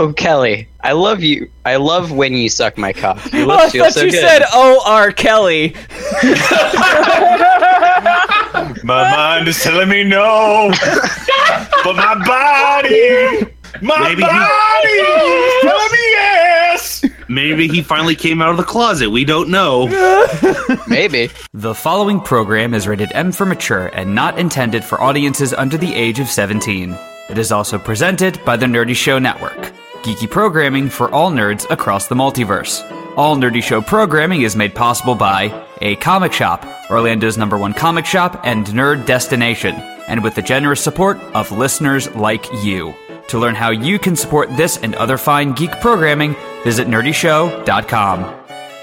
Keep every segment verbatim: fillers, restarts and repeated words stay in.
Oh, Kelly, I love you. I love when you suck my cock. Your Oh, lips I feel thought so you good. said O R Kelly. My mind is telling me no, but my body, my Maybe body is telling me yes. Maybe he finally came out of the closet. We don't know. Maybe. The following program is rated M for mature and not intended for audiences under the age of seventeen. It is also presented by the Nerdy Show Network, geeky programming for all nerds across the multiverse. All Nerdy Show programming is made possible by A Comic Shop, Orlando's number one comic shop and nerd destination, and with the generous support of listeners like you. To learn how you can support this and other fine geek programming, visit nerdy show dot com.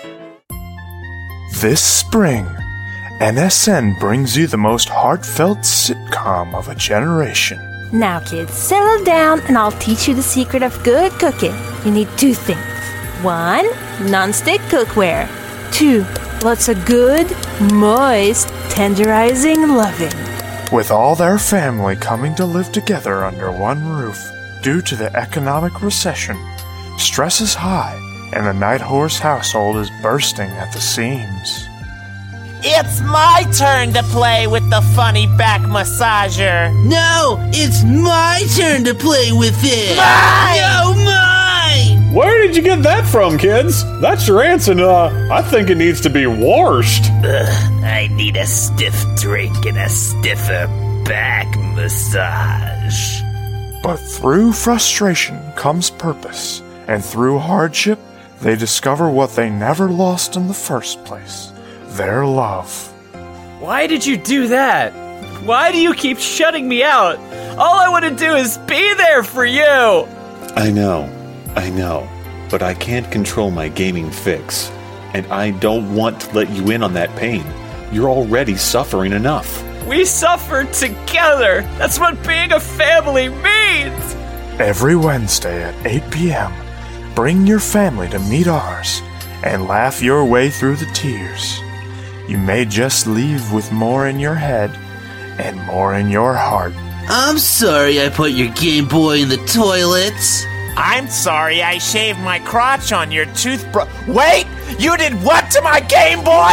This spring, N S N brings you the most heartfelt sitcom of a generation. Now, kids, settle down and I'll teach you the secret of good cooking. You need two things. One, non-stick cookware. Two, lots of good, moist, tenderizing loving. With all their family coming to live together under one roof due to the economic recession, stress is high and the Night Horse household is bursting at the seams. It's my turn to play with the funny back massager. No, it's my turn to play with it. Mine! No, mine! Where did you get that from, kids? That's your aunt's, and uh, I think it needs to be washed. Ugh, I need a stiff drink and a stiffer back massage. But through frustration comes purpose, and through hardship, they discover what they never lost in the first place. Their love. Why did you do that? Why do you keep shutting me out? All I want to do is be there for you! I know, I know, but I can't control my gaming fix, and I don't want to let you in on that pain. You're already suffering enough. We suffer together! That's what being a family means! Every Wednesday at eight p.m., bring your family to meet ours and laugh your way through the tears. You may just leave with more in your head and more in your heart. I'm sorry I put your Game Boy in the toilet. I'm sorry I shaved my crotch on your toothbrush. Wait! You did what to my Game Boy?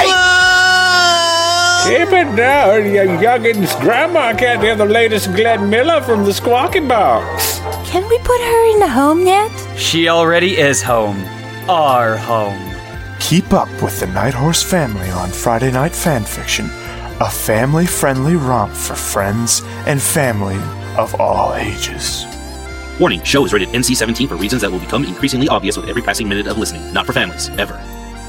Mom! Keep it down, you youngins. Grandma can't hear the latest Glenn Miller from the Squawky Box. Can we put her in the home yet? She already is home. Our home. Keep up with the Night Horse family on Friday Night Fanfiction, a family-friendly romp for friends and family of all ages. Warning, show is rated N C seventeen for reasons that will become increasingly obvious with every passing minute of listening. Not for families, ever.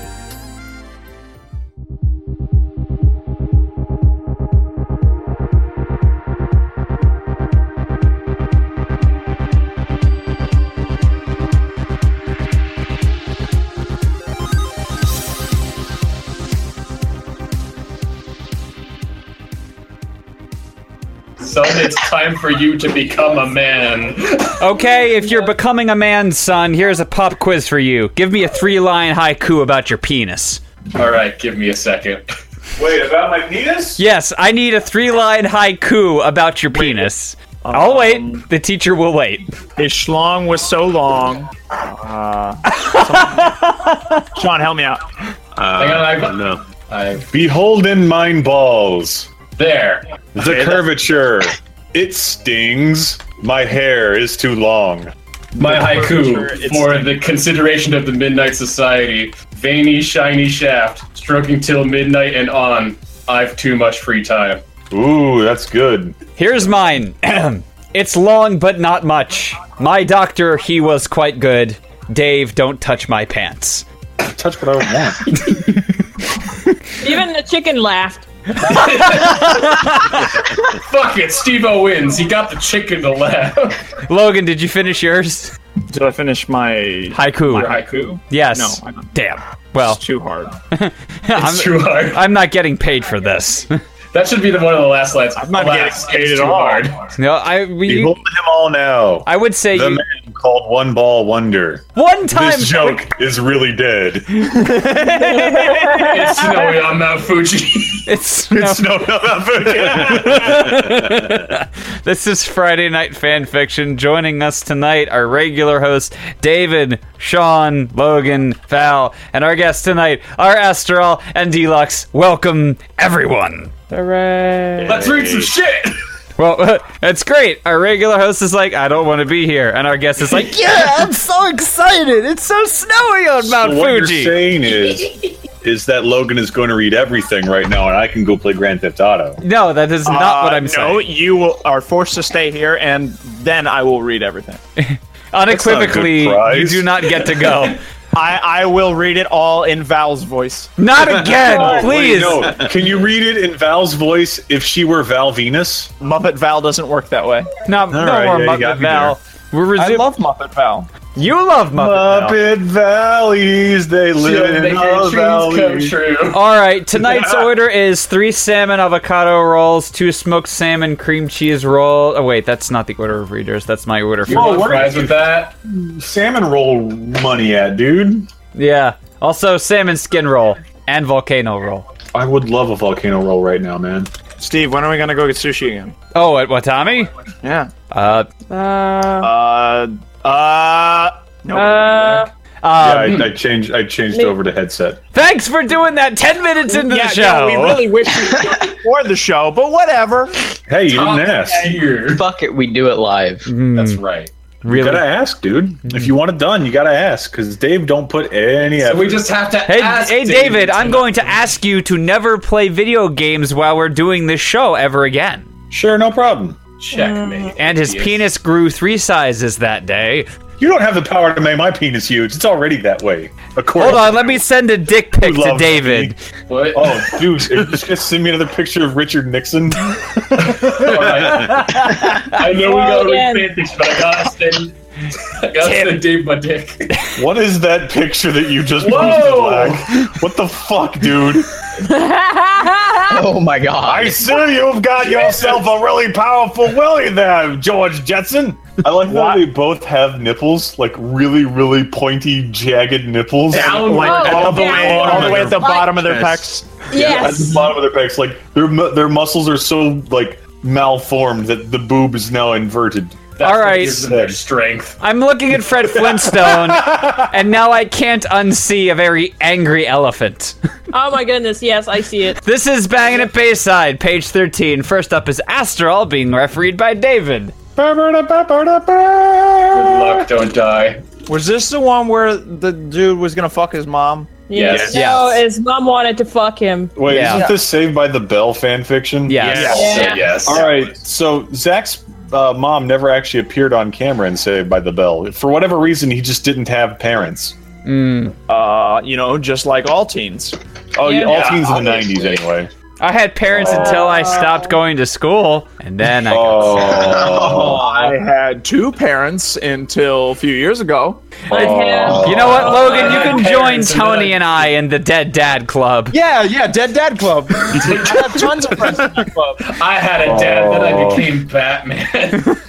Son, it's time for you to become a man. Okay, if you're becoming a man, son, here's a pop quiz for you. Give me a three-line haiku about your penis. All right, give me a second. Wait, about my penis? Yes, I need a three-line haiku about your penis. Um, I'll wait. The teacher will wait. His schlong was so long. Uh, Sean, help me out. Uh, Hang on, I don't know. I Beholden mine balls. there. The curvature. It stings. My hair is too long. My haiku for the consideration of the Midnight Society. Veiny, shiny shaft, stroking till midnight and on. I've too much free time. Ooh, that's good. Here's mine. It's long, but not much. My doctor, he was quite good. Dave, don't touch my pants. Touch what I want. Even the chicken laughed. Fuck it, Steve-O wins. He got the chicken to laugh. Logan, did you finish yours? Did I finish my haiku? My haiku? Yes. No. I don't. Damn. Well, it's too hard. It's too hard. I'm not getting paid for this. That should be the one of the last lines. I'm not Alas, getting paid it's at too all. hard. No, I. We, Behold him all now. I would say the you, man called One Ball Wonder. one time. This joke is really dead. It's snowy on Mount Fuji. It's It's no, no, no food. This is Friday Night Fan Fiction. Joining us tonight, our regular hosts, David, Sean, Logan, Val, and our guests tonight are Astral and Deluxe. Welcome, everyone. Hooray. Let's read some shit. Well, it's great. Our regular host is like, I don't want to be here. And our guest is like, yeah, I'm so excited. It's so snowy on Mount so what Fuji. you're saying is, is that Logan is going to read everything right now, and I can go play Grand Theft Auto. No, that is not Uh, what I'm no, saying. No, you will, are forced to stay here, and then I will read everything. Unequivocally, you do not get to go. I, I will read it all in Val's voice. Not again, Oh, please. Wait, no. Can you read it in Val's voice if she were Val Venus? Muppet Val doesn't work that way. No, no right, more yeah, you got Muppet me Val. We're I resuming. love Muppet Val. You love Muppet, Muppet Valleys, they live in Make a your dreams come valley. true. Val. All right, tonight's order is three salmon avocado rolls, two smoked salmon cream cheese roll. Oh wait, that's not the order of readers. That's my order for. You want fries with that? Salmon roll money at, dude. Yeah. Also, salmon skin roll and volcano roll. I would love a volcano roll right now, man. Steve, when are we gonna go get sushi again? Oh, at Watami? Yeah. Uh. Uh, Uh. Uh. No. uh, yeah, I, I changed. I changed over to headset. Thanks for doing that. Ten minutes into yeah, the show. yeah, we really wish you were before the show, but whatever. Hey, you didn't ask. Here. Fuck it, we do it live. That's right. You Really? gotta ask, dude. If you want it done, you gotta ask. Because Dave don't put any effort. So we just have to Hey, ask hey, David David, I'm tonight. going to ask you to never play video games while we're doing this show ever again. Sure, no problem. Checkmate. And his Yes. penis grew three sizes that day. You don't have the power to make my penis huge. It's already that way. Hold on, let me send a dick pic to love David. What? Oh, dude, are you just gonna send me another picture of Richard Nixon? I know we gotta again. read fanfics, but I gotta send, I gotta send Dave my dick. What is that picture that you just Whoa! posted, Black? What the fuck, dude? Oh my god. I see you've got yourself a really powerful willy there, George Jetson. I like that they both have nipples, like really, really pointy, jagged nipples. Down, Like Oh, all the down. way, all the way at the Like- bottom of their pecs. At yes. the bottom of their pecs, like their mu- their muscles are so like malformed that the boob is now inverted. That's All what right. gives them their strength. I'm looking at Fred Flintstone, and now I can't unsee a very angry elephant. Oh my goodness, yes, I see it. This is Bangin' at Bayside, page thirteen. First up is Astral, being refereed by David. Good luck, don't die. Was this the one where the dude was gonna fuck his mom? Yes. No, his mom wanted to fuck him. Wait, Yeah. isn't this Saved by the Bell fan fiction? Yes. Yes. Yeah. Yes. All right, so Zach's uh, mom never actually appeared on camera in Saved by the Bell. For whatever reason, he just didn't have parents. Uh, you know, just like all teens. Oh, yeah, Yeah. all teens in the obviously. nineties anyway. I had parents until I stopped going to school, and then I got Oh, I had two parents until a few years ago. I have. You know what, Logan? You I can had join parents and Tony then I- and I in the Dead Dad Club. Yeah, yeah, Dead Dad Club. I have tons of friends in that club. I had a dad, then I became Batman.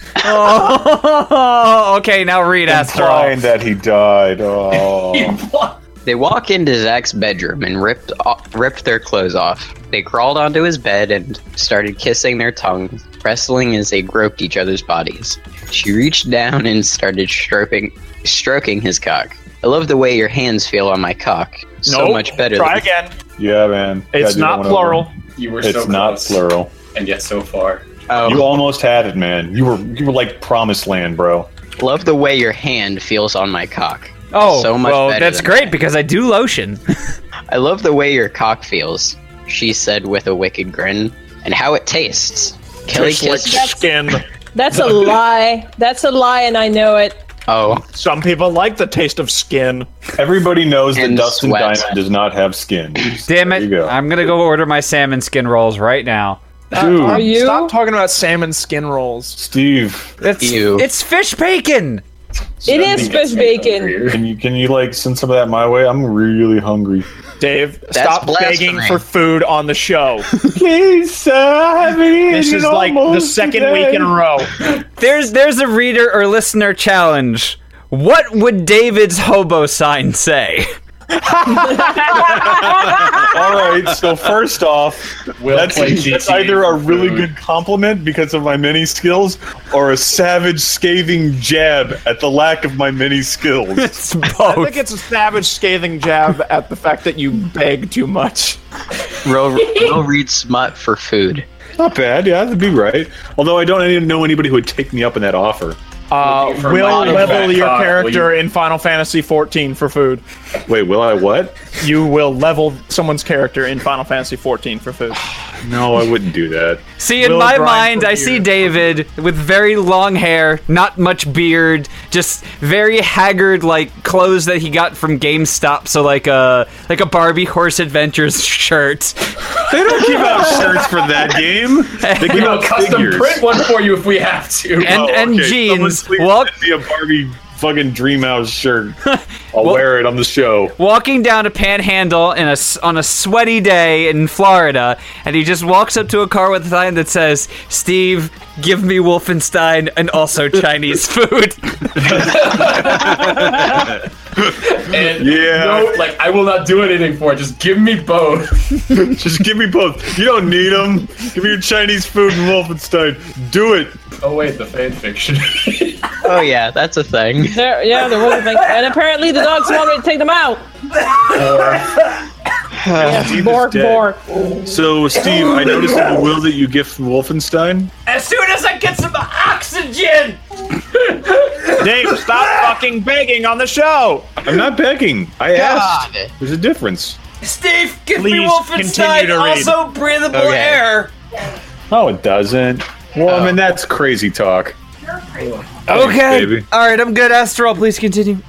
Oh, okay, now read Astral. implying that he died. Oh. They walk into Zach's bedroom and ripped o- ripped their clothes off. They crawled onto his bed and started kissing their tongues, wrestling as they groped each other's bodies. She reached down and started stroking stroking his cock. I love the way your hands feel on my cock. So Nope. much better. Try than- again. Yeah, man. It's Gotta do not that one plural. over. You were It's so not close, plural. and yet so far. Oh, You almost had it, man. You were you were like promised land, bro. love the way your hand feels on my cock. Oh, so much well, better that's than great mine. because I do lotion. I love the way your cock feels, she said with a wicked grin, and how it tastes. Kelly Tastes like kissed. skin. That's a lie. That's a lie, and I know it. Oh, Some people like the taste of skin. Everybody knows that And Dustin sweat. Diamond does not have skin. Damn There it. you go. I'm going to go order my salmon skin rolls right now. Dude, Are you? Stop talking about salmon skin rolls. Steve, It's, Ew. it's fish bacon. It is fish bacon. can you can you like send some of that my way? I'm really hungry. Dave, stop begging blasphemy. for food on the show. Please, sir, I've been This is like the second week in a row. There's there's a reader or listener challenge. What would David's hobo sign say? All right, so first off, Will that's, play G T A that's either a for really food. good compliment because of my many skills, or a savage, scathing jab at the lack of my many skills. It's both. I think it's a savage, scathing jab at the fact that you beg too much. Real, real read smut for food. Not bad, yeah, that'd be right. Although I don't even know anybody who would take me up on that offer. Uh, For will modern level fat your cock, character will you- in Final Fantasy fourteen for food. Wait, will I what? You will level someone's character in Final Fantasy fourteen for food. No, I wouldn't do that. See, in Will my grind mind, for I beer. see David with very long hair, not much beard, just very haggard, like clothes that he got from GameStop. So like a like a Barbie Horse Adventures shirt. They don't give out shirts for that game. They give We'll out custom figures. print one for you if we have to. And Oh, and okay. Someone jeans. please Walk send me a Barbie fucking Dreamhouse shirt. I'll Well- wear it on the show. walking down a Panhandle in a s- on a sweaty day in Florida, and he just walks up to a car with a sign that says, "Steve, give me Wolfenstein and also Chinese food." And Yeah. no, like I will not do anything for it. Just give me both. Just give me both. You don't need them. Give me your Chinese food and Wolfenstein. Do it. Oh wait, the fan fiction. Oh yeah, that's a thing. There, yeah, there was a thing. And apparently the dogs want me to take them out. Steve is Bork, dead. bork. So, Steve, I noticed in the will that you gift Wolfenstein. As soon as I get some oxygen! Dave, stop fucking begging on the show. I'm not begging. I asked. God. There's a difference. Steve, give me Please continue Wolfenstein, to read. also breathable Okay. air! No, it doesn't. Well, I mean, that's crazy talk. Okay, baby. all right, I'm good. Astral, please continue.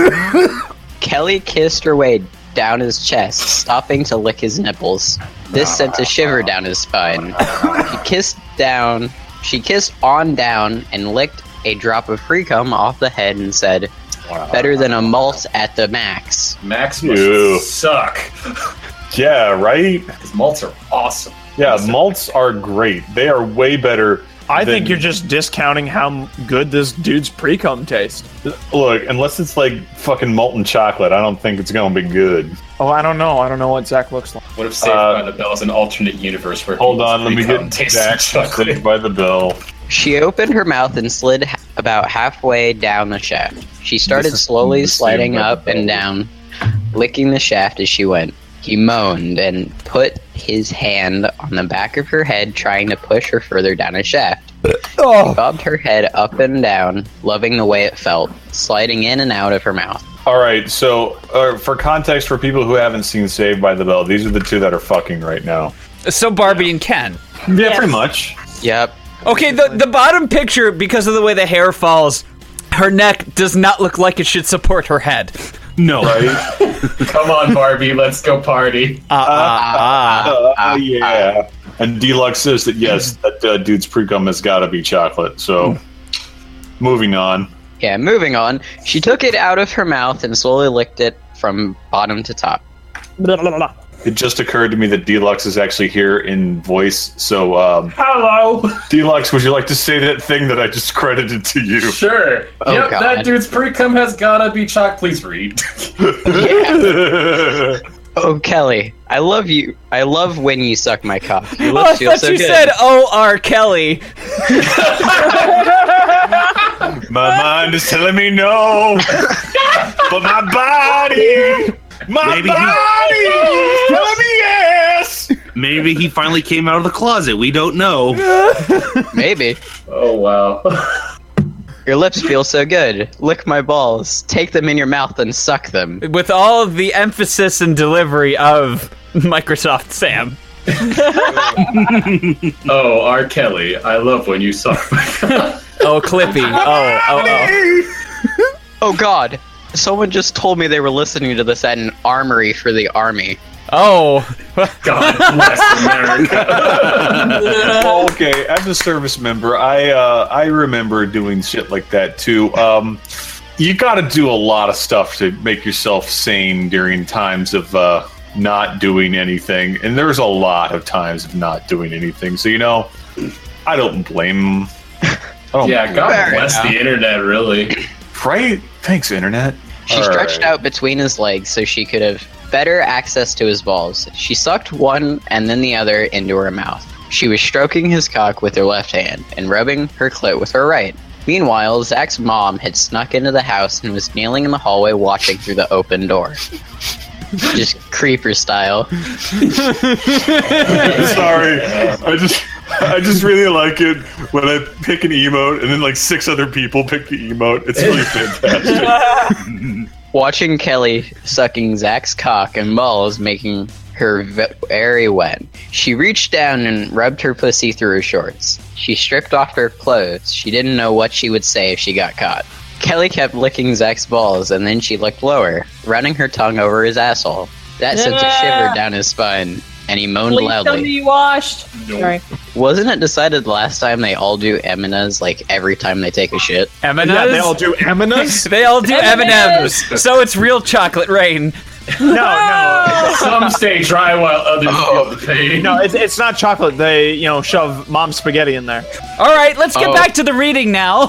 Kelly kissed her way down his chest, stopping to lick his nipples. This sent a shiver down his spine. She kissed down. She kissed on down and licked a drop of free cum off the head and said, "Better than a malt at the max." Max must Ew. suck. Yeah, right? His malts are awesome. Yeah, malts are great. They are way better. I than- think you're just discounting how good this dude's pre-cum tastes. Look, unless it's like fucking molten chocolate, I don't think it's gonna be good. Oh, I don't know. I don't know what Zach looks like. What if Saved Uh, by the Bell is an alternate universe where Hold people's on, let me pre-cum get tastes Zach like chocolate? Saved by the Bell. She opened her mouth and slid ha- about halfway down the shaft. She started This is slowly the same sliding by the up and bell. down, licking the shaft as she went. He moaned and put his hand on the back of her head, trying to push her further down his shaft. Oh. She bobbed her head up and down, loving the way it felt, sliding in and out of her mouth. All right, so uh, for context, for people who haven't seen Saved by the Bell, these are the two that are fucking right now. So Barbie and Ken. Yeah, pretty much. Yep. Okay, the the bottom picture, because of the way the hair falls, her neck does not look like it should support her head. No. Right? Come on, Barbie, let's go party. Uh, uh, uh, Uh, yeah. And Deluxe says that yes, that uh, dude's pre-cum has got to be chocolate. So, moving on. Yeah, moving on. She took it out of her mouth and slowly licked it from bottom to top. Blah, blah, blah. It just occurred to me that Deluxe is actually here in voice. So, um, Hello. Deluxe, would you like to say that thing that I just credited to you? Sure. Oh, yep, God. that dude's pre-cum has gotta be chocolate. Please read. Oh, Kelly, I love you. I love when you suck my cock. Your Oh, I lips feel thought so you good. said O R Kelly. My mind is telling me no, but my body, my Maybe he- body is telling me yes. Maybe he finally came out of the closet. We don't know. Maybe. Oh, wow. Your lips feel so good. Lick my balls. Take them in your mouth and suck them. With all of the emphasis and delivery of Microsoft Sam. Oh, R. Kelly, I love when you suck my cock. Oh, Clippy. Oh, oh, oh. Oh, God. Someone just told me they were listening to this at an armory for the army. Oh. God bless America. Okay, as a service member, I uh, I remember doing shit like that too. Um, you got to do a lot of stuff to make yourself sane during times of uh, not doing anything, and there's a lot of times of not doing anything. So you know, I don't blame. I don't Yeah, God Fair bless enough. the internet, really. Right? Thanks, internet. She All stretched right. out between his legs so she could have better access to his balls. She sucked one and then the other into her mouth. She was stroking his cock with her left hand and rubbing her clit with her right. Meanwhile, Zach's mom had snuck into the house and was kneeling in the hallway watching through the open door. Just creeper style. Sorry, I just I just really like it when I pick an emote and then like six other people pick the emote. It's really fantastic. Watching Kelly sucking Zach's cock and balls making her ve- very wet. She reached down and rubbed her pussy through her shorts. She stripped off her clothes. She didn't know what she would say if she got caught. Kelly kept licking Zach's balls, and then she looked lower, running her tongue over his asshole. That sent a shiver down his spine, and he moaned Please tell me loudly. you washed. Sorry. Wasn't it decided last time they all do Eminas like every time they take a shit? Eminas? Yeah, they all do Eminas? They all do M and M's, so it's real chocolate rain. No, no. Some stay dry while others feel the pain. No, it's, it's not chocolate. They, you know, shove mom's spaghetti in there. All right, let's get Oh. back to the reading now.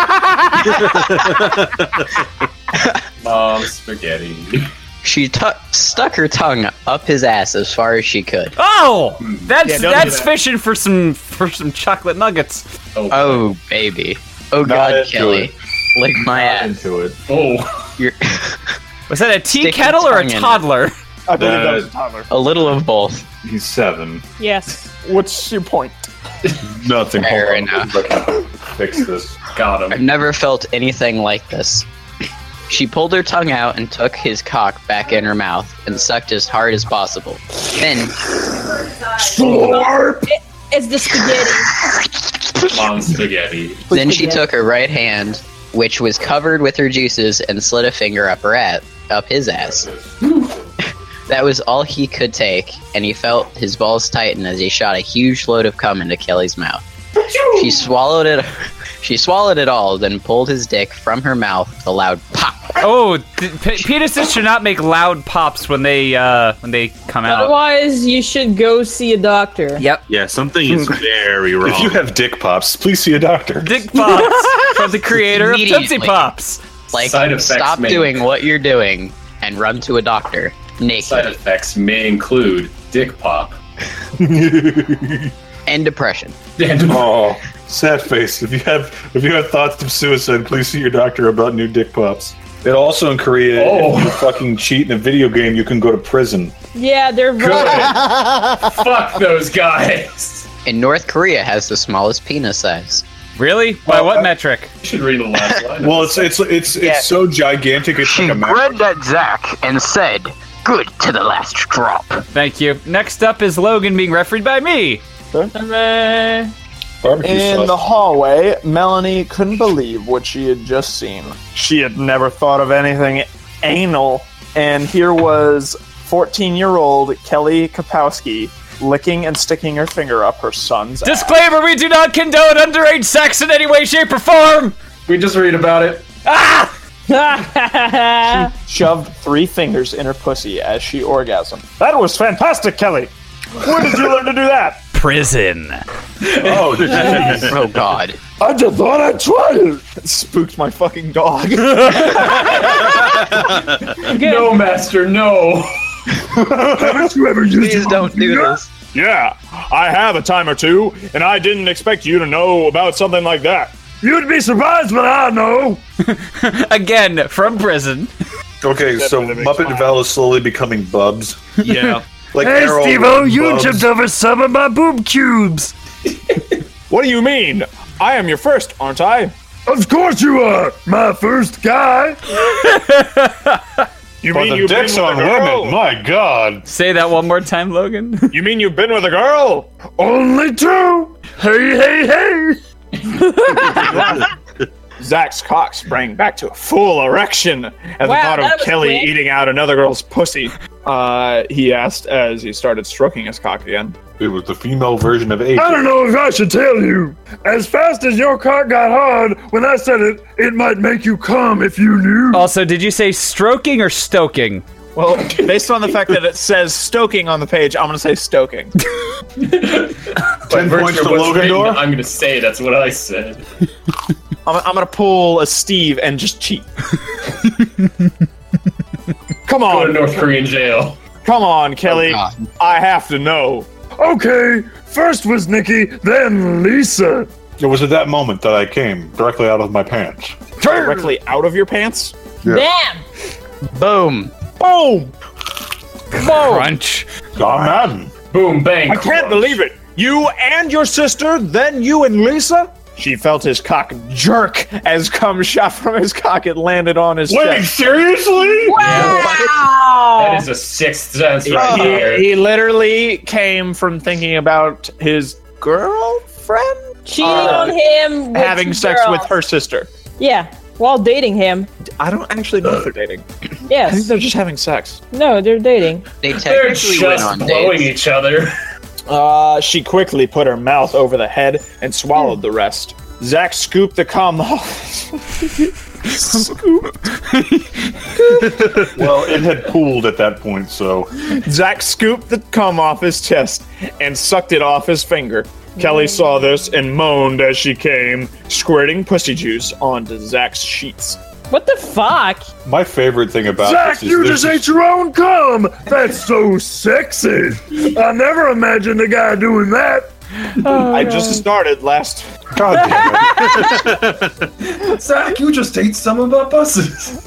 Mom spaghetti. She tu- stuck her tongue up his ass as far as she could. Oh, that's Yeah, don't do that's that. fishing for some for some chocolate nuggets. Oh, Oh, baby. Oh, Not God, into Kelly. it. Lick my Not ass. into it. oh. You're Was that a tea Stick your kettle or a tongue in it. toddler? I believe that That- was a toddler. a little of both. He's seven. Yes. What's your point? Nothing. Fair Hold on, enough. I can fix this. Got I've him. never felt anything like this. She pulled her tongue out and took his cock back in her mouth and sucked as hard as possible. Then It, it's the spaghetti. Mom spaghetti. Then she took her right hand, which was covered with her juices, and slid a finger up her ass, up his ass. That was all he could take, and he felt his balls tighten as he shot a huge load of cum into Kelly's mouth. She swallowed it. She swallowed it all, then pulled his dick from her mouth with a loud pop. Oh, th- p- penises should not make loud pops when they uh when they come out. Otherwise, you should go see a doctor. Yep. Yeah, something is very wrong. If you have dick pops, please see a doctor. Dick pops from the creator of Tootsie Immediately. Pops. Like, Side effects stop may- doing what you're doing and run to a doctor naked Side effects may include dick pop. and depression. And Oh, sad face. If you have if you have thoughts of suicide, please see your doctor about new dick pops. It also in Korea, Oh. if you fucking cheat in a video game, you can go to prison. Yeah, they're fuck those guys. And North Korea has the smallest penis size. Really? By Well, what I- metric? You should read the last line. Well, it's it's it's Yeah. it's so gigantic. It's She like a map. grabbed at Zach and said, "Good to the last drop." Thank you. Next up is Logan being refereed by me. Uh, Barbecue In sauce. the hallway, Melanie couldn't believe what she had just seen. She had never thought of anything anal, and here was fourteen-year-old Kelly Kapowski licking and sticking her finger up her son's ass. Disclaimer: we do not condone underage sex in any way, shape, or form. We just read about it. Ah! Shoved three fingers in her pussy as she orgasmed. That was fantastic, Kelly! Where did you learn to do that? Prison. Oh, jeez. Oh God! I just thought I'd try it! It spooked my fucking dog. No, master, no. Haven't you ever used Please don't do this. Yeah, I have a time or two, and I didn't expect you to know about something like that. You'd be surprised what I know. Again, from prison. Okay, so Definitely makes Muppet smile. Val is slowly becoming Bubs. Yeah. Like Arrow with Bubs. over some of my boob cubes. What do you mean? I am your first, aren't I? Of course you are, my first guy. You But mean the you've been dicks with on a girl? women, my God. Say that one more time, Logan. You mean you've been with a girl? Only two. Hey, hey, hey. Zach's cock sprang back to a full erection at the Wow, thought that of was Kelly quick. eating out another girl's pussy. Uh, he asked as he started stroking his cock again. It was the female version of H. I don't know if I should tell you. As fast as your cock got hard, when I said it, it might make you come if you knew. Also, did you say stroking or stoking? Well, based on the fact that it says stoking on the page, I'm going to say stoking. Ten points to What's Logan written, Door. I'm gonna say that's what I said. I'm, I'm gonna pull a Steve and just cheat. Come Go on, to North Korean jail. come on, Kelly. Oh, I have to know. Okay, first was Nikki, then Lisa. It was at that moment that I came directly out of my pants. Directly out of your pants. Damn! Boom. Boom. Crunch. John Madden. Boom, bang. I can't believe it. You and your sister, then you and Lisa? She felt his cock jerk as cum shot from his cock. It landed on his Wait, chest. seriously? Wow! That is a sixth sense right He, there. he literally came from thinking about his girlfriend Cheating Uh, on him, with having two sex girls. with her sister. Yeah, while dating him. I don't actually know if they're dating. I think Yes. they're just having sex. No, they're dating. They They're technically went just on blowing dates. each other. Uh, she quickly put her mouth over the head and swallowed the rest. Zach scooped the cum off. Scooped. Well, it had pooled at that point, so. Zach scooped the cum off his chest and sucked it off his finger. Kelly saw this and moaned as she came, squirting pussy juice onto Zach's sheets. What the fuck? My favorite thing about Zach, this is you this just is- ate your own cum. That's so sexy. I never imagined a guy doing that. Oh, I just started last. God damn it. Zach, you just ate some of our buses.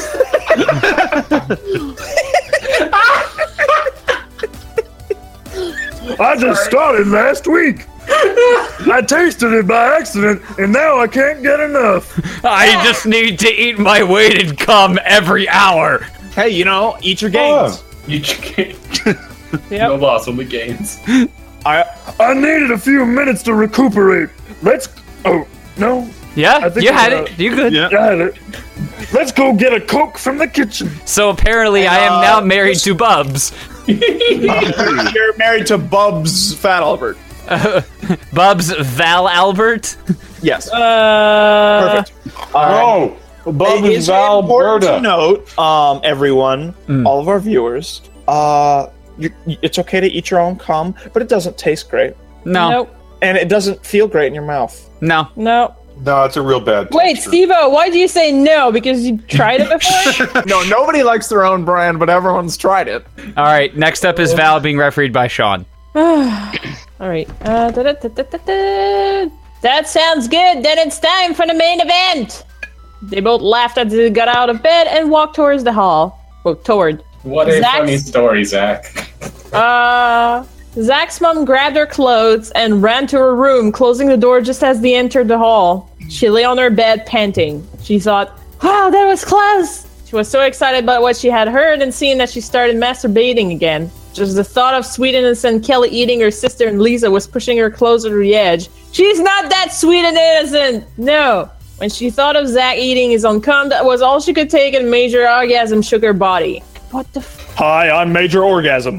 I just started last week. I tasted it by accident, and now I can't get enough. I just need to eat my weight in cum every hour. Hey, you know, eat your gains. You can't. Yep. No loss, only gains. I I needed a few minutes to recuperate. Let's. Oh no. Yeah, I think you we had got- it. You good? Yeah, I had it. Let's go get a Coke from the kitchen. So apparently, I am now married to Bubs. You're married to Bubs Fat Albert. Uh, Bubs Val Albert. Yes. Uh, Perfect. Oh, Bub It is is important to Alberta. note, um, everyone, Mm. all of our viewers, uh, you, it's okay to eat your own cum, but it doesn't taste great, No, Nope. and it doesn't feel great in your mouth. no. No. No, it's a real bad Wait, texture. Steve-O, why do you say no? Because you tried it before? No, nobody likes their own brand, but everyone's tried it. All right. Next up is Val being refereed by Sean. Alright. Uh, da, da, da, da, da, da. That sounds good. Then it's time for the main event. They both laughed as they got out of bed and walked towards the hall. Well, toward. What a Zach's- funny story, Zach. Uh, Zach's mom grabbed her clothes and ran to her room, closing the door just as they entered the hall. She lay on her bed, panting. She thought, wow, that was close. She was so excited about what she had heard and seen that she started masturbating again. Just the thought of sweet innocent Kelly eating her sister and Lisa was pushing her closer to the edge. She's not that sweet and innocent! No! When she thought of Zach eating his own cum, that was all she could take, and major orgasm shook her body. What the f- Hi, I'm Major Orgasm.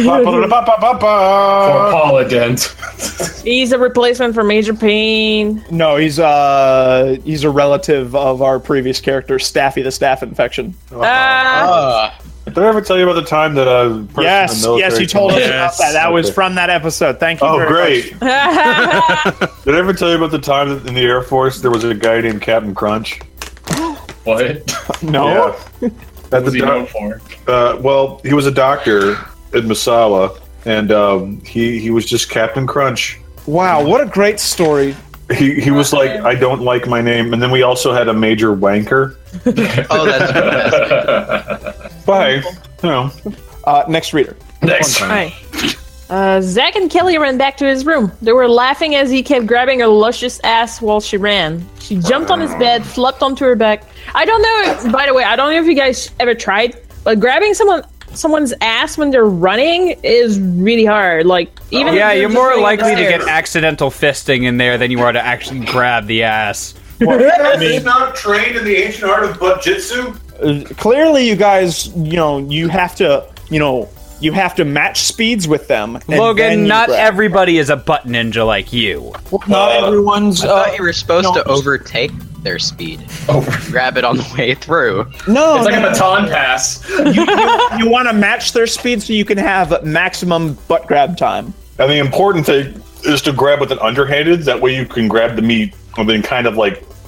For Paula Dent. He's a replacement for Major Pain. No, he's uh he's a relative of our previous character, Staffy the Staph Infection. Ah. Did I ever tell you about the time that a person in Yes, the military yes, you told us Yes. about that. That was Okay. from that episode. Thank you Oh, very great. much. Did I ever tell you about the time that in the Air Force there was a guy named Captain Crunch? What? No. Yeah. What was he known for? Uh, well, he was a doctor in Masala, and um, he he was just Captain Crunch. Wow, what a great story. He he was like, I don't like my name, and then we also had a Major Wanker. Oh, that's fantastic. Bye. You know. Uh, next reader. Next. Hi. Uh, Zach and Kelly ran back to his room. They were laughing as he kept grabbing her luscious ass while she ran. She jumped on his bed, flopped onto her back. I don't know, by the way, I don't know if you guys ever tried, but grabbing someone someone's ass when they're running is really hard. Like, even Yeah, if you're just more running likely to upstairs. get accidental fisting in there than you are to actually grab the ass. He's not trained in the ancient art of butt-jitsu? Uh, clearly, you guys, you know, you have to, you know, you have to match speeds with them. and then Logan, you not grab. everybody is a butt ninja like you. Not everyone's. I Uh, thought you were supposed no. to overtake their speed. Over. Grab it on the way through. no, It's like no, a baton pass. you, you, you want to match their speed so you can have maximum butt grab time. And the important thing is to grab with an underhanded. That way you can grab the meat and then kind of like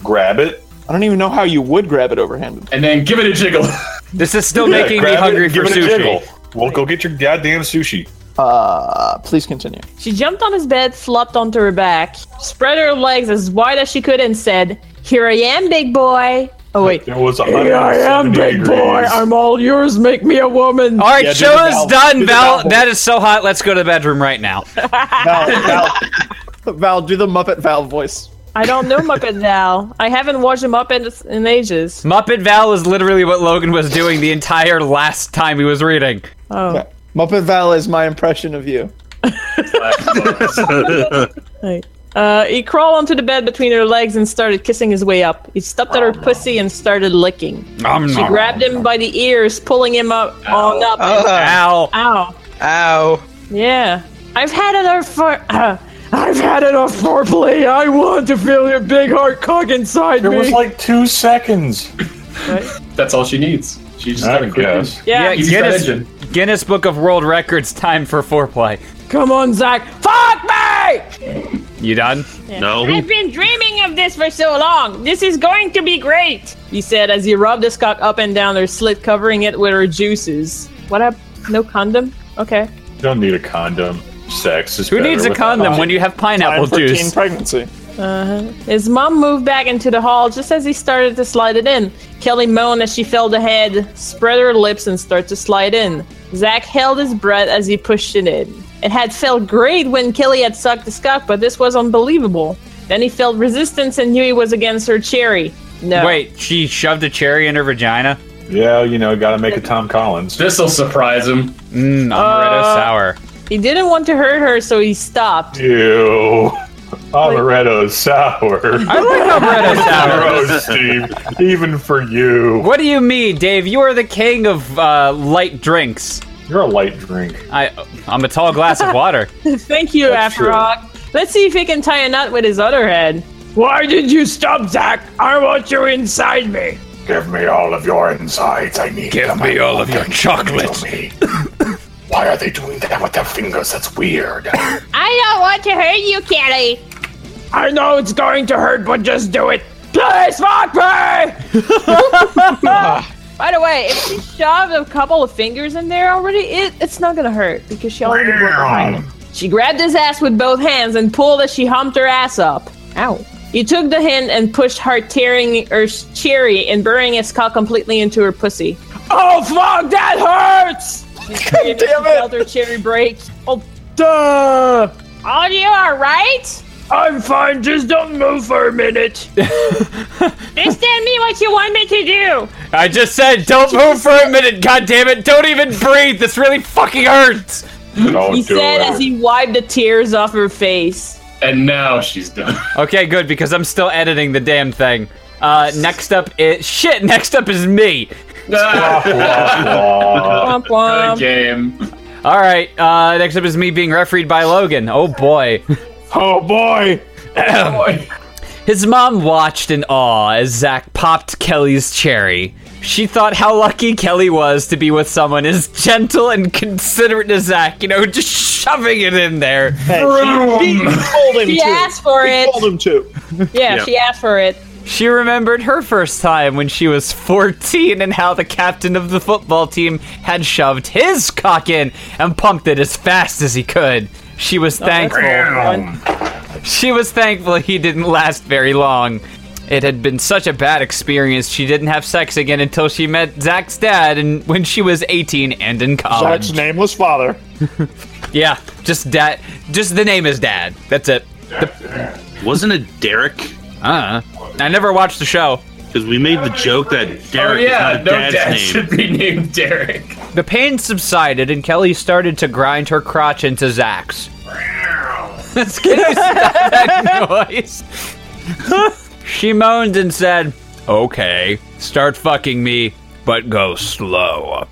grab it. I don't even know how you would grab it overhanded. And then give it a jiggle. This is still Yeah, making me grab it hungry and for give it a sushi. jiggle. Well, go get your goddamn sushi. Uh, please continue. She jumped on his bed, flopped onto her back, spread her legs as wide as she could, and said, "Here I am, big boy." Oh wait. It was Here I am, big degrees. boy. I'm all yours. Make me a woman. All right, Yeah, do show the is Val- done, do the Val. Val- That is so hot. Let's go to the bedroom right now. Val, Val, Val, do the Muppet Val voice. I don't know Muppet Val. I haven't watched him up in, in ages. Muppet Val is literally what Logan was doing the entire last time he was reading. Oh. Okay. Muppet Val is my impression of you. Right. Uh, he crawled onto the bed between her legs and started kissing his way up. He stopped at her pussy and started licking. Nom, She nom. grabbed him by the ears, pulling him up on up. and- Ow. Ow. Ow. Yeah. I've had enough for. Uh, I've had enough foreplay. I want to feel your big hard cock inside It me. was like two seconds. Right? That's all she needs. She just I got a quick guess. Yeah. Easy Guinness, engine. Guinness Book of World Records. Time for foreplay. Come on, Zach. Fuck me! You done? No. I've been dreaming of this for so long. This is going to be great, he said as he rubbed his cock up and down her slit, covering it with her juices. What up? No condom? Okay. You don't need a condom. Sex is Who better needs a with condom when you have pineapple Time for juice? teen pregnancy. Uh-huh. His mom moved back into the hall just as he started to slide it in. Kelly moaned as she felt the head, spread her lips, and started to slide in. Zach held his breath as he pushed it in. It had felt great when Kelly had sucked his cock, but this was unbelievable. Then he felt resistance and knew he was against her cherry. No. Wait, she shoved a cherry in her vagina? Yeah, you know, gotta make a Tom Collins. This'll surprise him. Mmm, amaretto Uh, sour. He didn't want to hurt her, so he stopped. Ew. Amaretto sour. I like amaretto sour. Gross, Steve. Even for you. What do you mean, Dave? You are the king of uh, light drinks. You're a light drink. I, I'm a tall glass of water. Thank you, That's true. Afrock. Let's see if he can tie a knot with his other head. Why did you stop, Zach? I want you inside me. Give me all of your insides. I need Give them. me I all want of your them chocolate. to me. Why are they doing that with their fingers? That's weird. I don't want to hurt you, Kelly. I know it's going to hurt, but just do it. Please fuck me! By the way, if she shoved a couple of fingers in there already, it, it's not gonna hurt because she already broke her hand. She grabbed his ass with both hands and pulled as she humped her ass up. Ow. He took the hand and pushed hard, tearing her cherry and burying his cock completely into her pussy. Oh fuck, that hurts! She screamed as she felt her cherry break. Oh, duh! Are you alright? I'm fine, just don't move for a minute. Just tell me what you want me to do. I just said, don't move for a minute, goddammit. Don't even breathe. This really fucking hurts. Don't He do said it. as he wiped the tears off her face. And now she's done. Okay, good, because I'm still editing the damn thing. Uh, next up is... Shit, next up is me. Womp womp. Good game. Alright, uh, next up is me being refereed by Logan. Oh boy. Oh boy! His mom watched in awe as Zach popped Kelly's cherry. She thought how lucky Kelly was to be with someone as gentle and considerate as Zach, you know, just shoving it in there. Hey, she, she told him She to. asked for She it. told him to. Yeah, Yeah. she asked for it. She remembered her first time when she was fourteen and how the captain of the football team had shoved his cock in and pumped it as fast as he could. She was thankful. She was thankful he didn't last very long. It had been such a bad experience, she didn't have sex again until she met Zach's dad and when she was eighteen and in college. Zach's nameless father. Yeah, just dad. Just the name is Dad. That's it. Wasn't it Derek? Uh, I never watched the show. Because we made the joke that Derek Oh yeah, is not no Dad's dad name. should be named Derek. The pain subsided and Kelly started to grind her crotch into Zach's. Let's get you stop that noise. She moaned and said, "Okay, start fucking me, but go slow."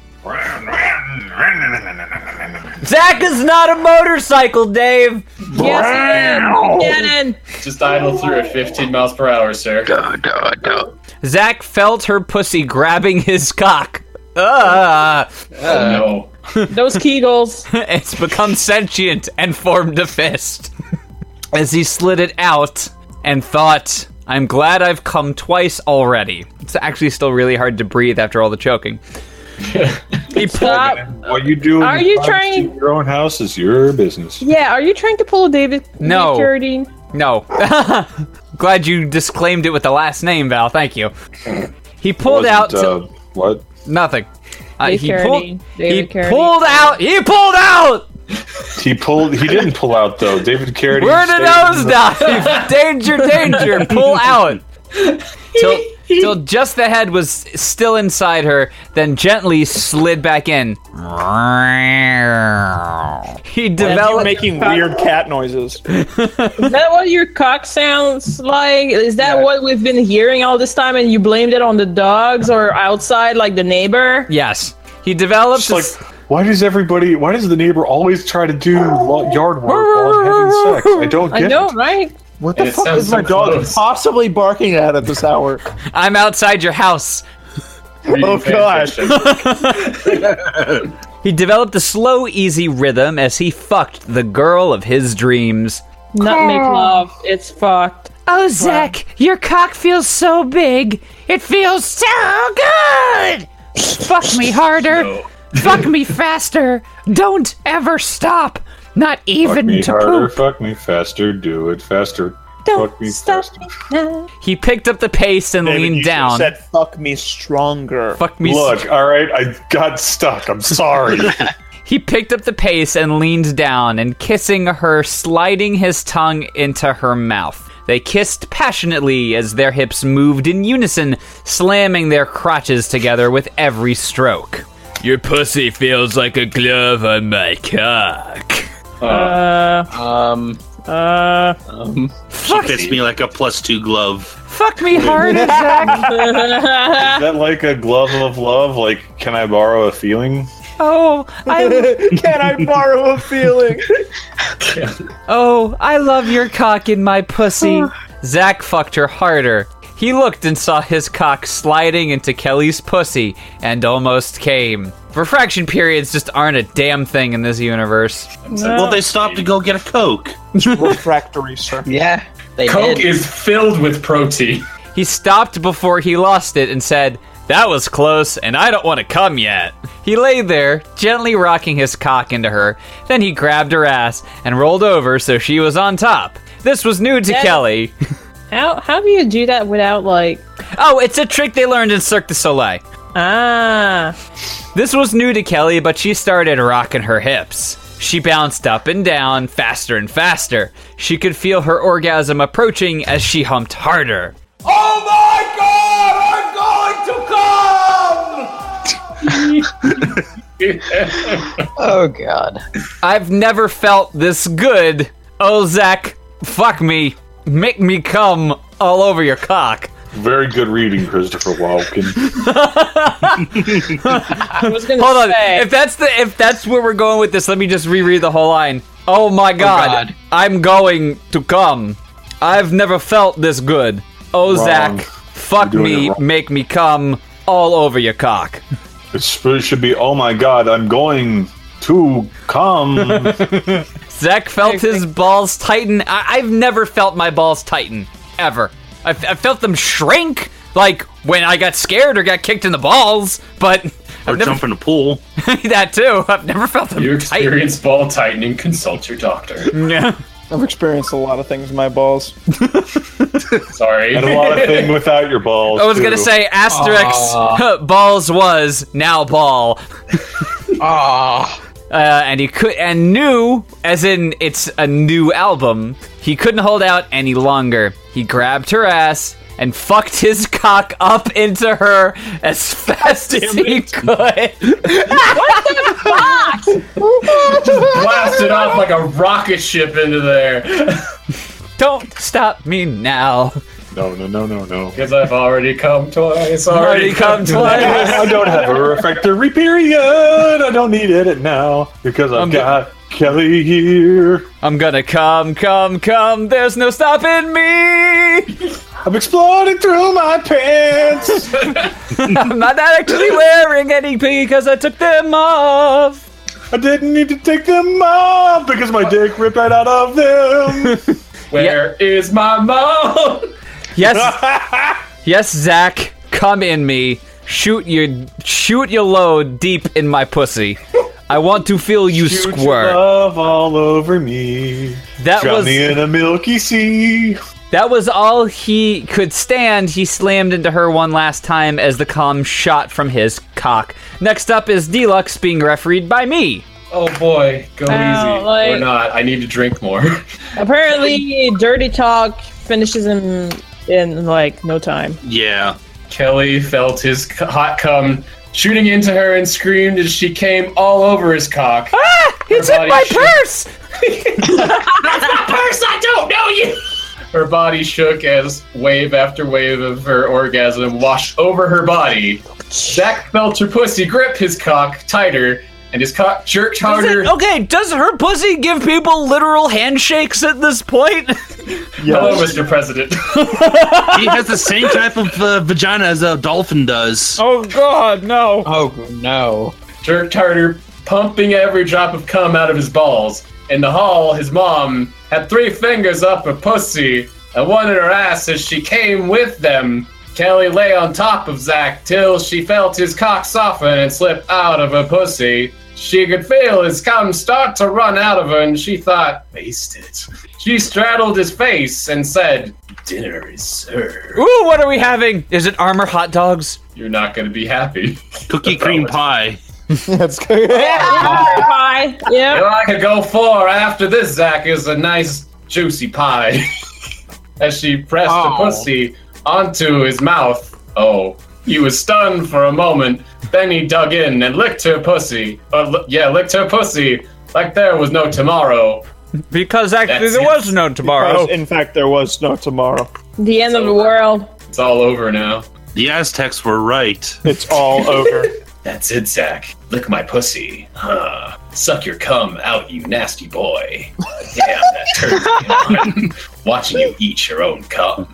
Zach is not a motorcycle, Dave. Yes, he is. Cannon. Just idle through at fifteen miles per hour, sir. Zach felt her pussy grabbing his cock. Ah. Oh no. Those Kegels. It's become sentient and formed a fist. As he slid it out and thought, I'm glad I've come twice already. It's actually still really hard to breathe after all the choking. He Stop. What you do in Are your you privacy trying- of your own house is your business. Yeah, are you trying to pull a David? No. David Carradine? No. Glad you disclaimed it with the last name, Val. Thank you. He pulled Wasn't, out to, uh, what? nothing. Uh, Dave he Carradine. pulled. David he Carradine. pulled out. He pulled out. He pulled. He didn't pull out though. David Carradine. We're in a stayed in the- nosedive. Danger, danger. Pull out. Till, till just the head was still inside her, then gently slid back in. He And developed. you making weird cat noises. Is that what your cock sounds like? Is that Yeah. what we've been hearing all this time and you blamed it on the dogs or outside like the neighbor? Yes. He developed. It's like, why does everybody? Why does the neighbor always try to do lo- yard work while I'm having sex? I don't I get know, it. right? What the It fuck sounds is my so dog close. possibly barking at at this hour? I'm outside your house. Oh god. He developed a slow, easy rhythm as he fucked the girl of his dreams. Not make love. It's fucked. Oh, Zach, your cock feels so big. It feels so good. Fuck me harder. Fuck me faster. Don't ever stop. Not Fuck even me to harder. poop. Fuck me faster. Do it faster. Don't Fuck me stop faster. me now. He picked up the pace and David, leaned you should've down. said fuck me stronger. Fuck me. Look, all right, I got stuck. I'm sorry. He picked up the pace and leaned down and kissing her, sliding his tongue into her mouth. They kissed passionately as their hips moved in unison, slamming their crotches together with every stroke. Your pussy feels like a glove on my cock. Uh, Um, uh, um, She fits me like a plus two glove. Fuck me harder, Zach. Is that like a glove of love? Like, can I borrow a feeling? Oh, I Can I borrow a feeling? Oh, I love your cock in my pussy. Zach fucked her harder. He looked and saw his cock sliding into Kelly's pussy and almost came. Refraction periods just aren't a damn thing in this universe. Well, they stopped to go get a Coke. Refractory, sir. yeah, they Coke did. is filled with protein. He stopped before he lost it and said, "That was close, and I don't want to come yet." He lay there, gently rocking his cock into her. Then he grabbed her ass and rolled over so she was on top. This was new to That- Kelly. how how do you do that without like? Oh, it's a trick they learned in Cirque du Soleil. Ah, This was new to Kelly, but she started rocking her hips. She bounced up and down, faster and faster. She could feel her orgasm approaching as she humped harder. Oh my god, I'm going to come! Oh god. I've never felt this good. Oh, Zach, fuck me. Make me come all over your cock. Very good reading, Christopher Walken. I was gonna Hold on. say. If that's the if that's where we're going with this, let me just reread the whole line. Oh my god. God. I'm going to come. I've never felt this good. Oh, Wrong. Zach, fuck You're doing me, it wrong. make me come all over your cock. It's, it should be, oh my god, I'm going to come. Zach felt his balls tighten. I- I've never felt my balls tighten, ever. I've, I've felt them shrink, like when I got scared or got kicked in the balls, but Or I've never jump in the pool. that too. I've never felt them You tighten. experience ball tightening, consult your doctor. Yeah. I've experienced a lot of things in my balls. Sorry. And a lot of thing without your balls. I was gonna too. say asterisk balls was now ball. Ah. Uh, and he could and knew, as in it's a new album. He couldn't hold out any longer. He grabbed her ass and fucked his cock up into her as fast as he could. Blasted off like a rocket ship into there. Don't stop me now. No, no, no, no, no. Because I've already come twice. Already come twice. I don't have a refractory period. I don't need it now because I've I'm got Kelly here. I'm gonna come, come, come. There's no stopping me. I'm exploding through my pants. I'm not actually wearing any because I took them off. I didn't need to take them off because my dick ripped right out of them. Where is my mom? Yes, yes, Zach, come in me. Shoot your, shoot your load deep in my pussy. I want to feel you Shoot your squirt. love all over me. That Drown was me in a milky sea. that was all he could stand. He slammed into her one last time as the cum shot from his cock. Next up is Deluxe being refereed by me. Oh boy, go Oh, easy. like- Or not, I need to drink more. Apparently, dirty talk finishes in in like no time. Yeah. Kelly felt his c- hot cum shooting into her and screamed as she came all over his cock. Ah! It's Her in body my shook- purse! That's my purse, I don't know you! Her body shook as wave after wave of her orgasm washed over her body. Zach felt her pussy grip his cock tighter, and his cock jerked Does harder. it- okay, does her pussy give people literal handshakes at this point? Hello, Mister President. He has the same type of uh, vagina as a dolphin does. Oh god, no. Oh no. Jerked harder, pumping every drop of cum out of his balls. In the hall, his mom had three fingers up her pussy and one in her ass as she came with them. Kelly lay on top of Zach till she felt his cock soften and slip out of her pussy. She could feel his cum start to run out of her, and she thought, wasted. She straddled his face and said, dinner is served. Ooh, what are we having? Is it armor hot dogs? You're not going to be happy. Cookie cream pie. That's good. Bye. Yeah. All I could go for after this, Zach, is a nice juicy pie. As she pressed Oh. the pussy onto his mouth. Oh, he was stunned for a moment. Then he dug in and licked her pussy. Uh, li- yeah, licked her pussy like there was no tomorrow. Because actually That's there it. was no tomorrow. Because, in fact, there was no tomorrow. The end of the world. It's all over now. The Aztecs were right. It's all over. That's it, Zach. Lick my pussy. Huh. Suck your cum out, you nasty boy. Damn, that turns me on. Watching you eat your own cum.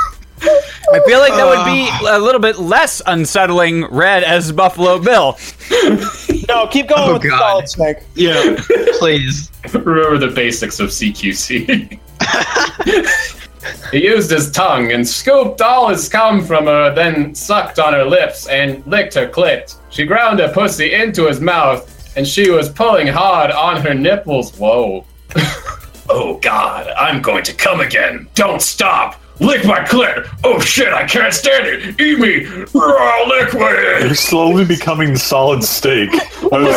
I feel like that would be a little bit less unsettling read as Buffalo Bill. No, keep going Oh, with the God. solid snake. Yeah. Please. Remember the basics of C Q C. He used his tongue and scooped all his cum from her, then sucked on her lips and licked her clit. She ground her pussy into his mouth, and she was pulling hard on her nipples. Whoa. Oh, God, I'm going to come again. Don't stop. Lick my clit. Oh, shit, I can't stand it. Eat me. Raw liquid. You're slowly becoming solid steak. I was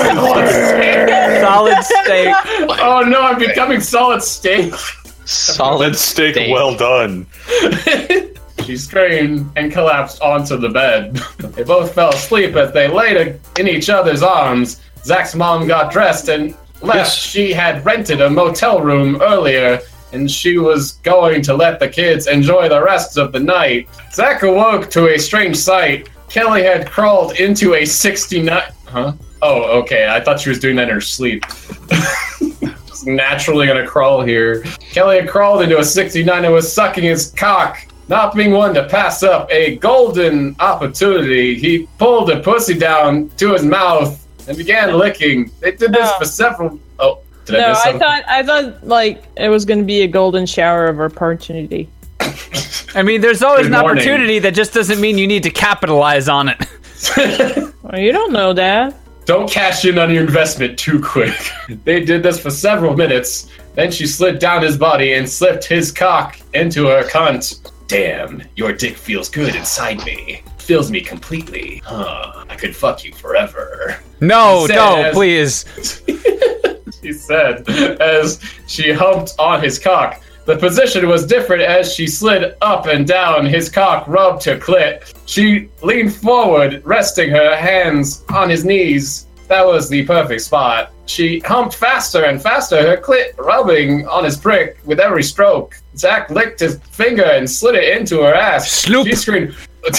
Solid steak. Oh, no, I'm becoming solid steak. Solid That steak, steak. well done. She screamed and collapsed onto the bed. They both fell asleep as they laid in each other's arms. Zach's mom got dressed and left. Yes. She had rented a motel room earlier, and she was going to let the kids enjoy the rest of the night. Zach awoke to a strange sight. Kelly had crawled into a sixty-nine... Huh? Oh, okay. I thought she was doing that in her sleep. Just naturally gonna crawl here. Kelly had crawled into a sixty-nine and was sucking his cock. Not being one to pass up a golden opportunity, he pulled the pussy down to his mouth and began licking. They did this No. for several... Oh, did I No, miss I something? thought I thought like it was gonna be a golden shower of opportunity. I mean, there's always Good an morning. opportunity. That just doesn't mean you need to capitalize on it. Well, you don't know that. Don't cash in on your investment too quick. They did this for several minutes. Then she slid down his body and slipped his cock into her cunt. Damn, your dick feels good inside me. Fills me completely. Huh, I could fuck you forever. No, He no, says- please. She said as she humped on his cock. The position was different as she slid up and down. His cock rubbed her clit. She leaned forward, resting her hands on his knees. That was the perfect spot. She humped faster and faster, her clit rubbing on his prick with every stroke. Zach licked his finger and slid it into her ass. Sloop. She screamed.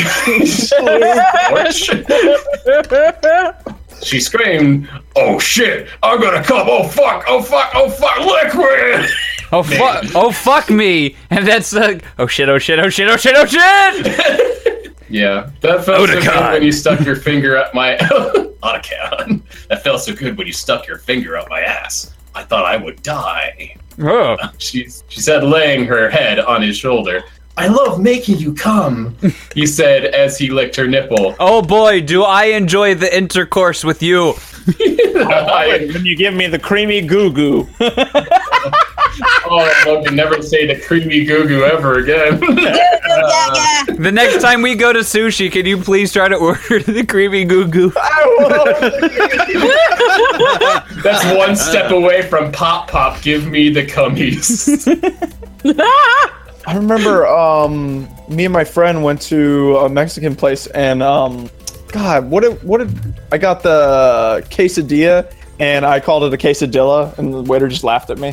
She screamed, "Oh shit! I'm gonna come! Oh fuck! Oh fuck! Oh fuck! Liquid!" Oh fuck! Oh fuck me! And that's like, oh shit! Oh shit! Oh shit! Oh shit! Oh shit! Yeah, that felt so Otakon. good when you stuck your finger up my Otakon. That felt so good when you stuck your finger up my ass. I thought I would die. Oh. She she said, laying her head on his shoulder. I love making you come, he said as he licked her nipple. Oh boy, do I enjoy the intercourse with you. I, when you give me the creamy goo goo. Oh, Logan, never say the creamy goo goo ever again. The next time we go to sushi, can you please try to order the creamy goo goo? That's one step away from Pop Pop. Give me the cummies. I remember um, me and my friend went to a Mexican place and um, God, what did what did I got the quesadilla and I called it a quesadilla and the waiter just laughed at me.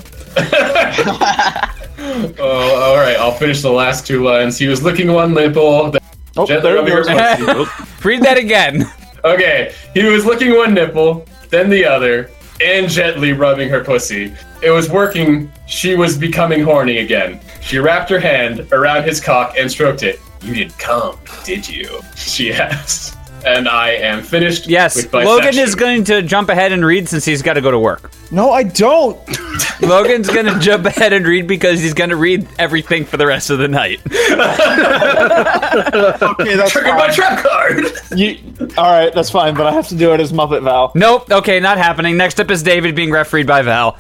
Oh, all right. I'll finish the last two lines. He was licking one nipple. Oh, there it goes. Read that again. Okay, he was licking one nipple, then the other, and gently rubbing her pussy. It was working. She was becoming horny again. She wrapped her hand around his cock and stroked it. You didn't come, did you? She asked. And I am finished. Yes, with my Logan section. is going to jump ahead and read since he's got to go to work. No, I don't. Logan's going to jump ahead and read because he's going to read everything for the rest of the night. Okay, that's Triggered fine. my trap card. You, all right, that's fine, but I have to do it as Muppet Val. Nope, okay, not happening. Next up is David being refereed by Val.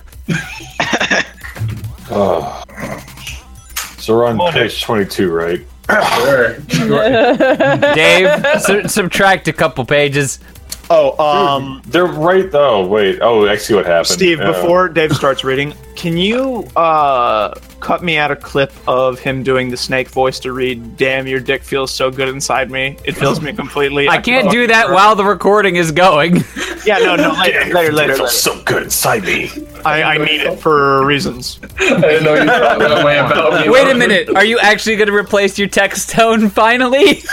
Oh. So we're on page twenty-two, right? Sure. Dave, su- subtract a couple pages. Oh, um, They're right. Oh, wait. Oh, I see what happened. Steve, Uh, before Dave starts reading, can you uh, cut me out a clip of him doing the snake voice to read, "Damn, your dick feels so good inside me. It fills me completely." I can't do that while the recording is going. Yeah, no, no, later, later, later. It feels later. so good inside me. I, I need it for reasons. I didn't know you thought that way about me. Wait a minute, are you actually going to replace your text tone finally?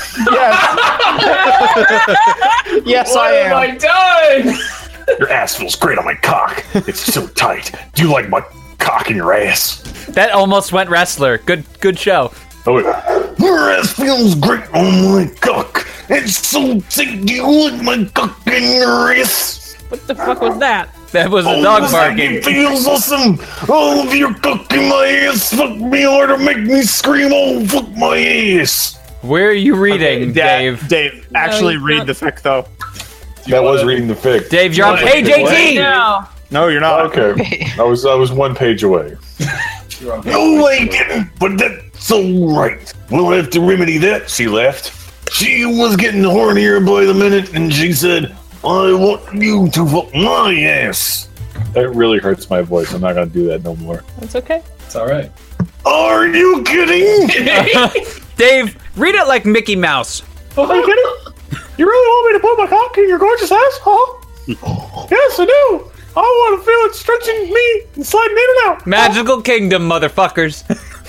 Yes. Yes, What I have am. I done? Your ass feels great on my cock. It's so tight. Do you like my cock in your ass? That almost went wrestler. Good good show. Oh, wait. Your ass feels great on my cock. It's so tight. Do you like my cock in your ass? What the fuck was that? That was a Oh, dog this barking. It feels awesome. All of your cock in my ass. Fuck me hard or make me scream. Oh, fuck my ass. Where are you reading, Da- Dave? Dave, actually No, read not- the fic, though. That was reading the fic. Dave, you're on What? page What? eighteen! No. No, you're not. Okay. I was I was one page away. No, I didn't, but that's alright. We'll have to remedy that, she laughed. She was getting hornier by the minute, and she said, I want you to fuck my ass. That really hurts my voice. I'm not going to do that no more. That's okay. It's all right. Are you kidding? Dave, read it like Mickey Mouse. Are you kidding? You really want me to put my cock in your gorgeous ass, huh? Yes, I do. I want to feel it stretching me and sliding in and out. Magical Kingdom, motherfuckers.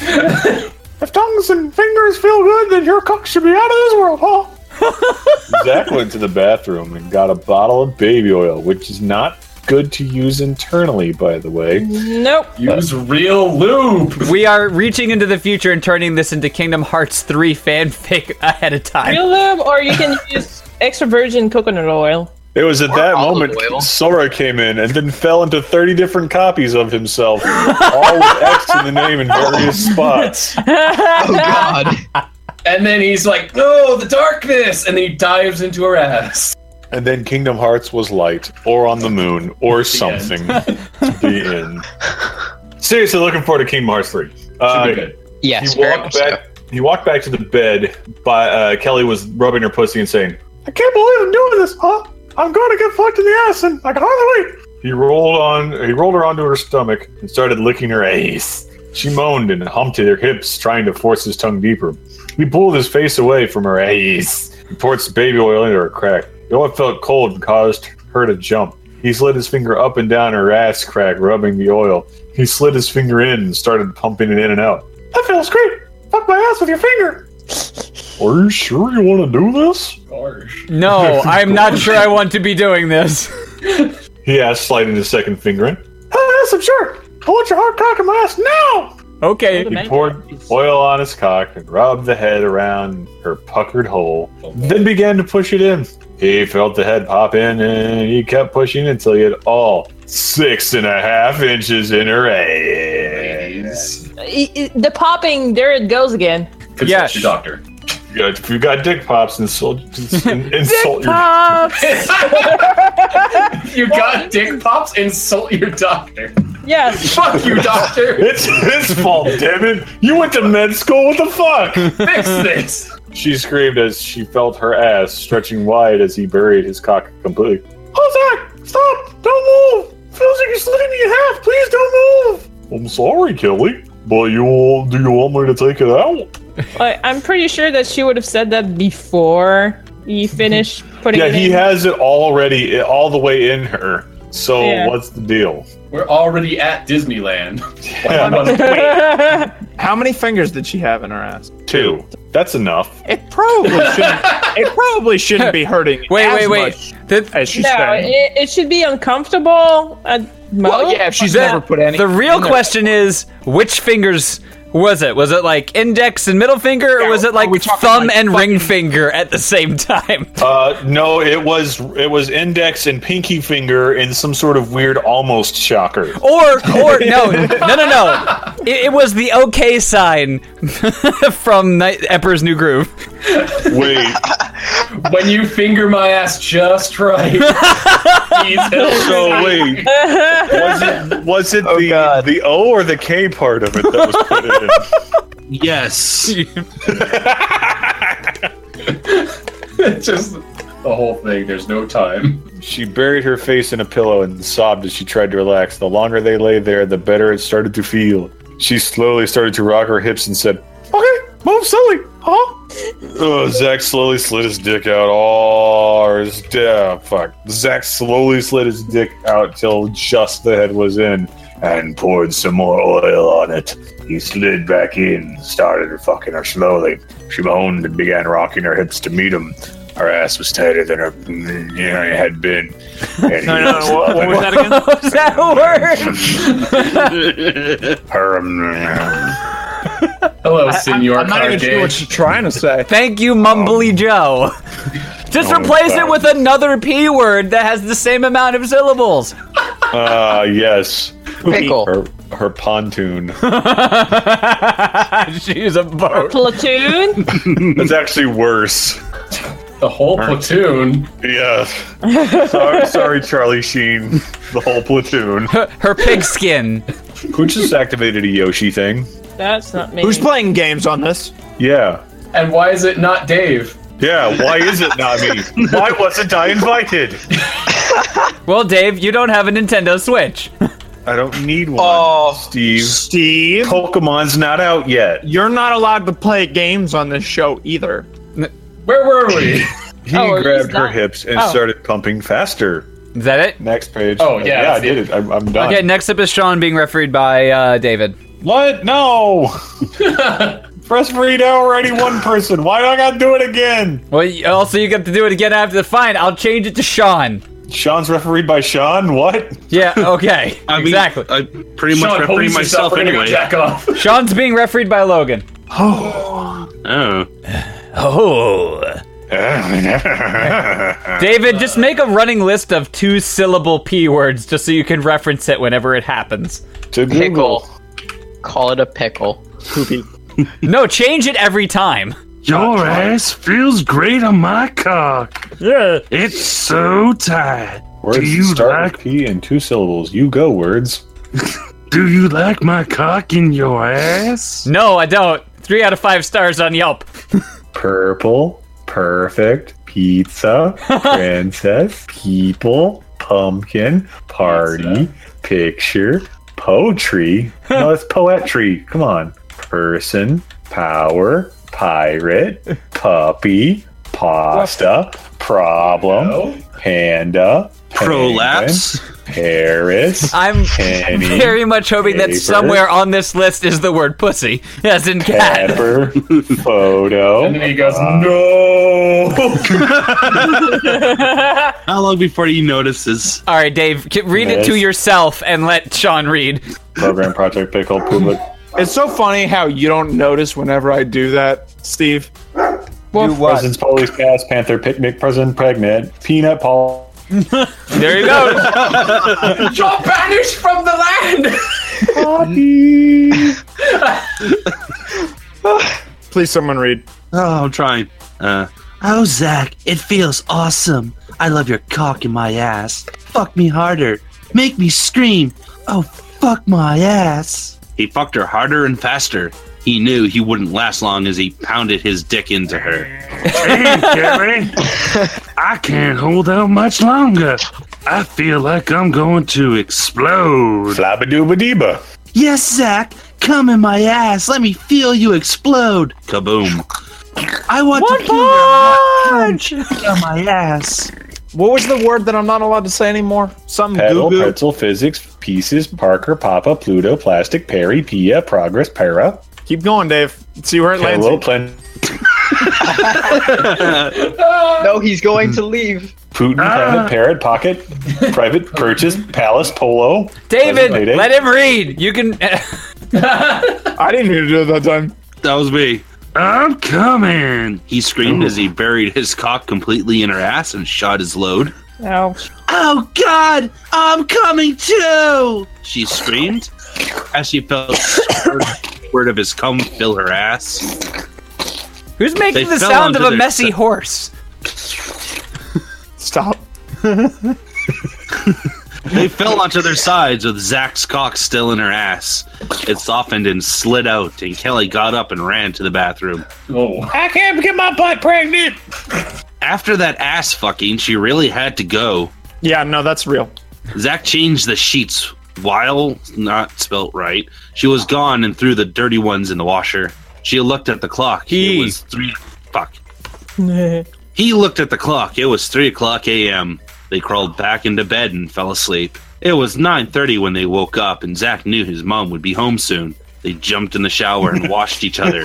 If tongues and fingers feel good, then your cock should be out of this world, huh? Zach went to the bathroom and got a bottle of baby oil, which is not good to use internally, by the way. Nope. Use real lube. We are reaching into the future and turning this into Kingdom Hearts three fanfic ahead of time. Real lube, or you can use extra virgin coconut oil. It was at that olive moment oil. Sora came in and then fell into thirty different copies of himself, all with X in the name in various spots. Oh God. And then he's like, no, the darkness. And then he dives into her ass. And then Kingdom Hearts was light, or on the moon, or something. The end. Seriously, looking forward to Kingdom Hearts three. Uh, Should be good. Yes, he very walked much so. back. He walked back to the bed. By uh, Kelly was rubbing her pussy and saying, "I can't believe I'm doing this, huh? I'm going to get fucked in the ass, and I can hardly wait." He rolled on. He rolled her onto her stomach and started licking her ass. She moaned and humped at her hips, trying to force his tongue deeper. He pulled his face away from her ass and poured some baby oil into her crack. The oil felt cold and caused her to jump. He slid his finger up and down her ass crack, rubbing the oil. He slid his finger in and started pumping it in and out. That feels great. Fuck my ass with your finger. Are you sure you want to do this? Gosh. No, I'm not sure I want to be doing this. He asked, sliding his second finger in. Oh, yes, I'm sure. I want your hard cock in my ass now. Okay. He poured oil on his cock and rubbed the head around her puckered hole, then began to push it in. He felt the head pop in, and he kept pushing until he had all six and a half inches in her ass. I- I- The popping, there it goes again. Consult Yeah. your doctor. Yeah, if you got dick pops, insult, insult Dick your pops! You got dick pops? Insult your doctor. Yes. Fuck you, doctor. It's his fault, damn it! You went to med school. What the fuck? Fix this. She screamed as she felt her ass stretching wide as he buried his cock completely. Oh, Zach! Stop! Don't move! Feels like you're slitting me in half. Please don't move. I'm sorry, Kelly, but you will, do you want me to take it out? I, I'm pretty sure that she would have said that before he finished putting Yeah, it he in. has it already, all the way in her. So Yeah. what's the deal? We're already at Disneyland. Yeah. How many fingers did she have in her ass? Two. That's enough. It probably shouldn't. It probably shouldn't be hurting. Wait, as wait, wait. much The, as she's No, saying. it, it should be uncomfortable at most. Well, yeah, if she's the, never put any. the real in there. question is, which fingers was it? Was it like index and middle finger, or Yeah, was it are like we talking thumb like and ring fucking- finger at the same time? Uh, no, it was it was index and pinky finger in some sort of weird almost shocker. Or, or no, no, no, no. It, it was the OK sign from Night, Emperor's New Groove. Wait, When you finger my ass just right. Please help so me. wait, was it was it the God. the O or the K part of it that was put in? Yes. Just the whole thing. There's no time. She buried her face in a pillow and sobbed as she tried to relax. The longer they lay there, the better it started to feel. She slowly started to rock her hips and said, "Okay, move slowly, huh?" Oh, Zach slowly slid his dick out. Oh, his yeah, fuck. Zach slowly slid his dick out till just the head was in, and poured some more oil on it. He slid back in, started fucking her slowly. She moaned and began rocking her hips to meet him. Her ass was tighter than her mm, you know, it had been. And No, no, no, what, what was that again? What was that word? Her, um, Hello, Senor I'm not even Cargate. sure what she's trying to say. Thank you, Mumbly Joe. Just Oh, replace God. it with another P word that has the same amount of syllables. uh, yes. Pickle. Her, her pontoon. She's a boat. Platoon? That's actually worse. The whole platoon. Yeah. Sorry, sorry, Charlie Sheen. The whole platoon. Her pigskin. Who just activated a Yoshi thing? That's not me. Who's playing games on this? Yeah. And why is it not Dave? Yeah, why is it not me? Why wasn't I invited? Well, Dave, you don't have a Nintendo Switch. I don't need one. Oh, Steve. Steve, Pokemon's not out yet. you're not allowed to play games on this show either. Where were we? He Oh, he's grabbed her not- hips and oh. started pumping faster. Is that it? Next page. Oh, yeah, Yeah, I that's did it. I'm, I'm done. Okay, next up is Sean being refereed by uh, David. What? No! Press read already one person. Why do I gotta do it again? Well, y- also you get to do it again after the fine. I'll change it to Sean. Sean's refereed by Sean? What? Yeah, okay. I mean, exactly. I pretty much Sean, referee police yourself. myself We're gonna go anyway. jack off. Sean's being refereed by Logan. Oh. Oh. David, just make a running list of two syllable P words just so you can reference it whenever it happens. To Pickle. Call it a pickle. Poopy. No, change it every time. Your ass feels great on my cock. Yeah. It's so tight. Words Do you start like with P in two syllables. You go, words. Do you like my cock in your ass? No, I don't. Three out of five stars on Yelp. Purple, perfect, pizza, princess, people, pumpkin, party, picture, poetry. No, it's poetry. Come on. Person, power, pirate, puppy, pasta, problem, panda, Prolapse. penguin, Paris. I'm penny, very much hoping that paper, somewhere on this list is the word pussy, as in cat. Pepper, photo. And then he goes, no. How long before he notices? All right, Dave, k- read it to Yes. yourself and let Sean read. Program Project Pickle Public. It's so funny how you don't notice whenever I do that, Steve. Well, President's Police Cast, Panther Picnic, President Pregnant, Peanut Paul. There you go. You're banished from the land. Please, someone read. Oh, I'm trying. Uh, oh, Zach, it feels awesome. I love your cock in my ass. Fuck me harder. Make me scream. Oh, fuck my ass. He fucked her harder and faster. He knew he wouldn't last long as he pounded his dick into her. Hey, Kelly. I can't hold out much longer. I feel like I'm going to explode. Flabba-dooba-deeba. Yes, Zach. Come in my ass. Let me feel you explode. Kaboom. I want One to feel your hot punch on my ass. What was the word that I'm not allowed to say anymore? Something Pedal, goo-goo? pretzel, physics, pieces, Parker, Papa, Pluto, plastic, Perry, Pia, progress, para. Keep going, Dave. Let's see where it lands. Hello, plan. No, he's going to leave. Putin, planet, parrot, pocket, private, purchase, palace, polo. David, pleasant payday. let him read. You can. I didn't mean to do it that time. That was me. I'm coming. He screamed as he buried his cock completely in her ass and shot his load. Ouch. Oh, God! I'm coming too! She screamed as she felt word of his cum fill her ass. Who's making They the fell sound of onto a their- messy horse? Stop. They fell onto their sides with Zach's cock still in her ass. It softened and slid out, and Kelly got up and ran to the bathroom. Oh. I can't get my butt pregnant. After that ass fucking, she really had to go. Yeah, no, that's real. Zach changed the sheets while not spelt right. She was gone and threw the dirty ones in the washer. She looked at the clock. He. It was three. Fuck. He looked at the clock. It was three o'clock a.m. They crawled back into bed and fell asleep. It was nine thirty when they woke up, and Zach knew his mom would be home soon. They jumped in the shower and washed each other.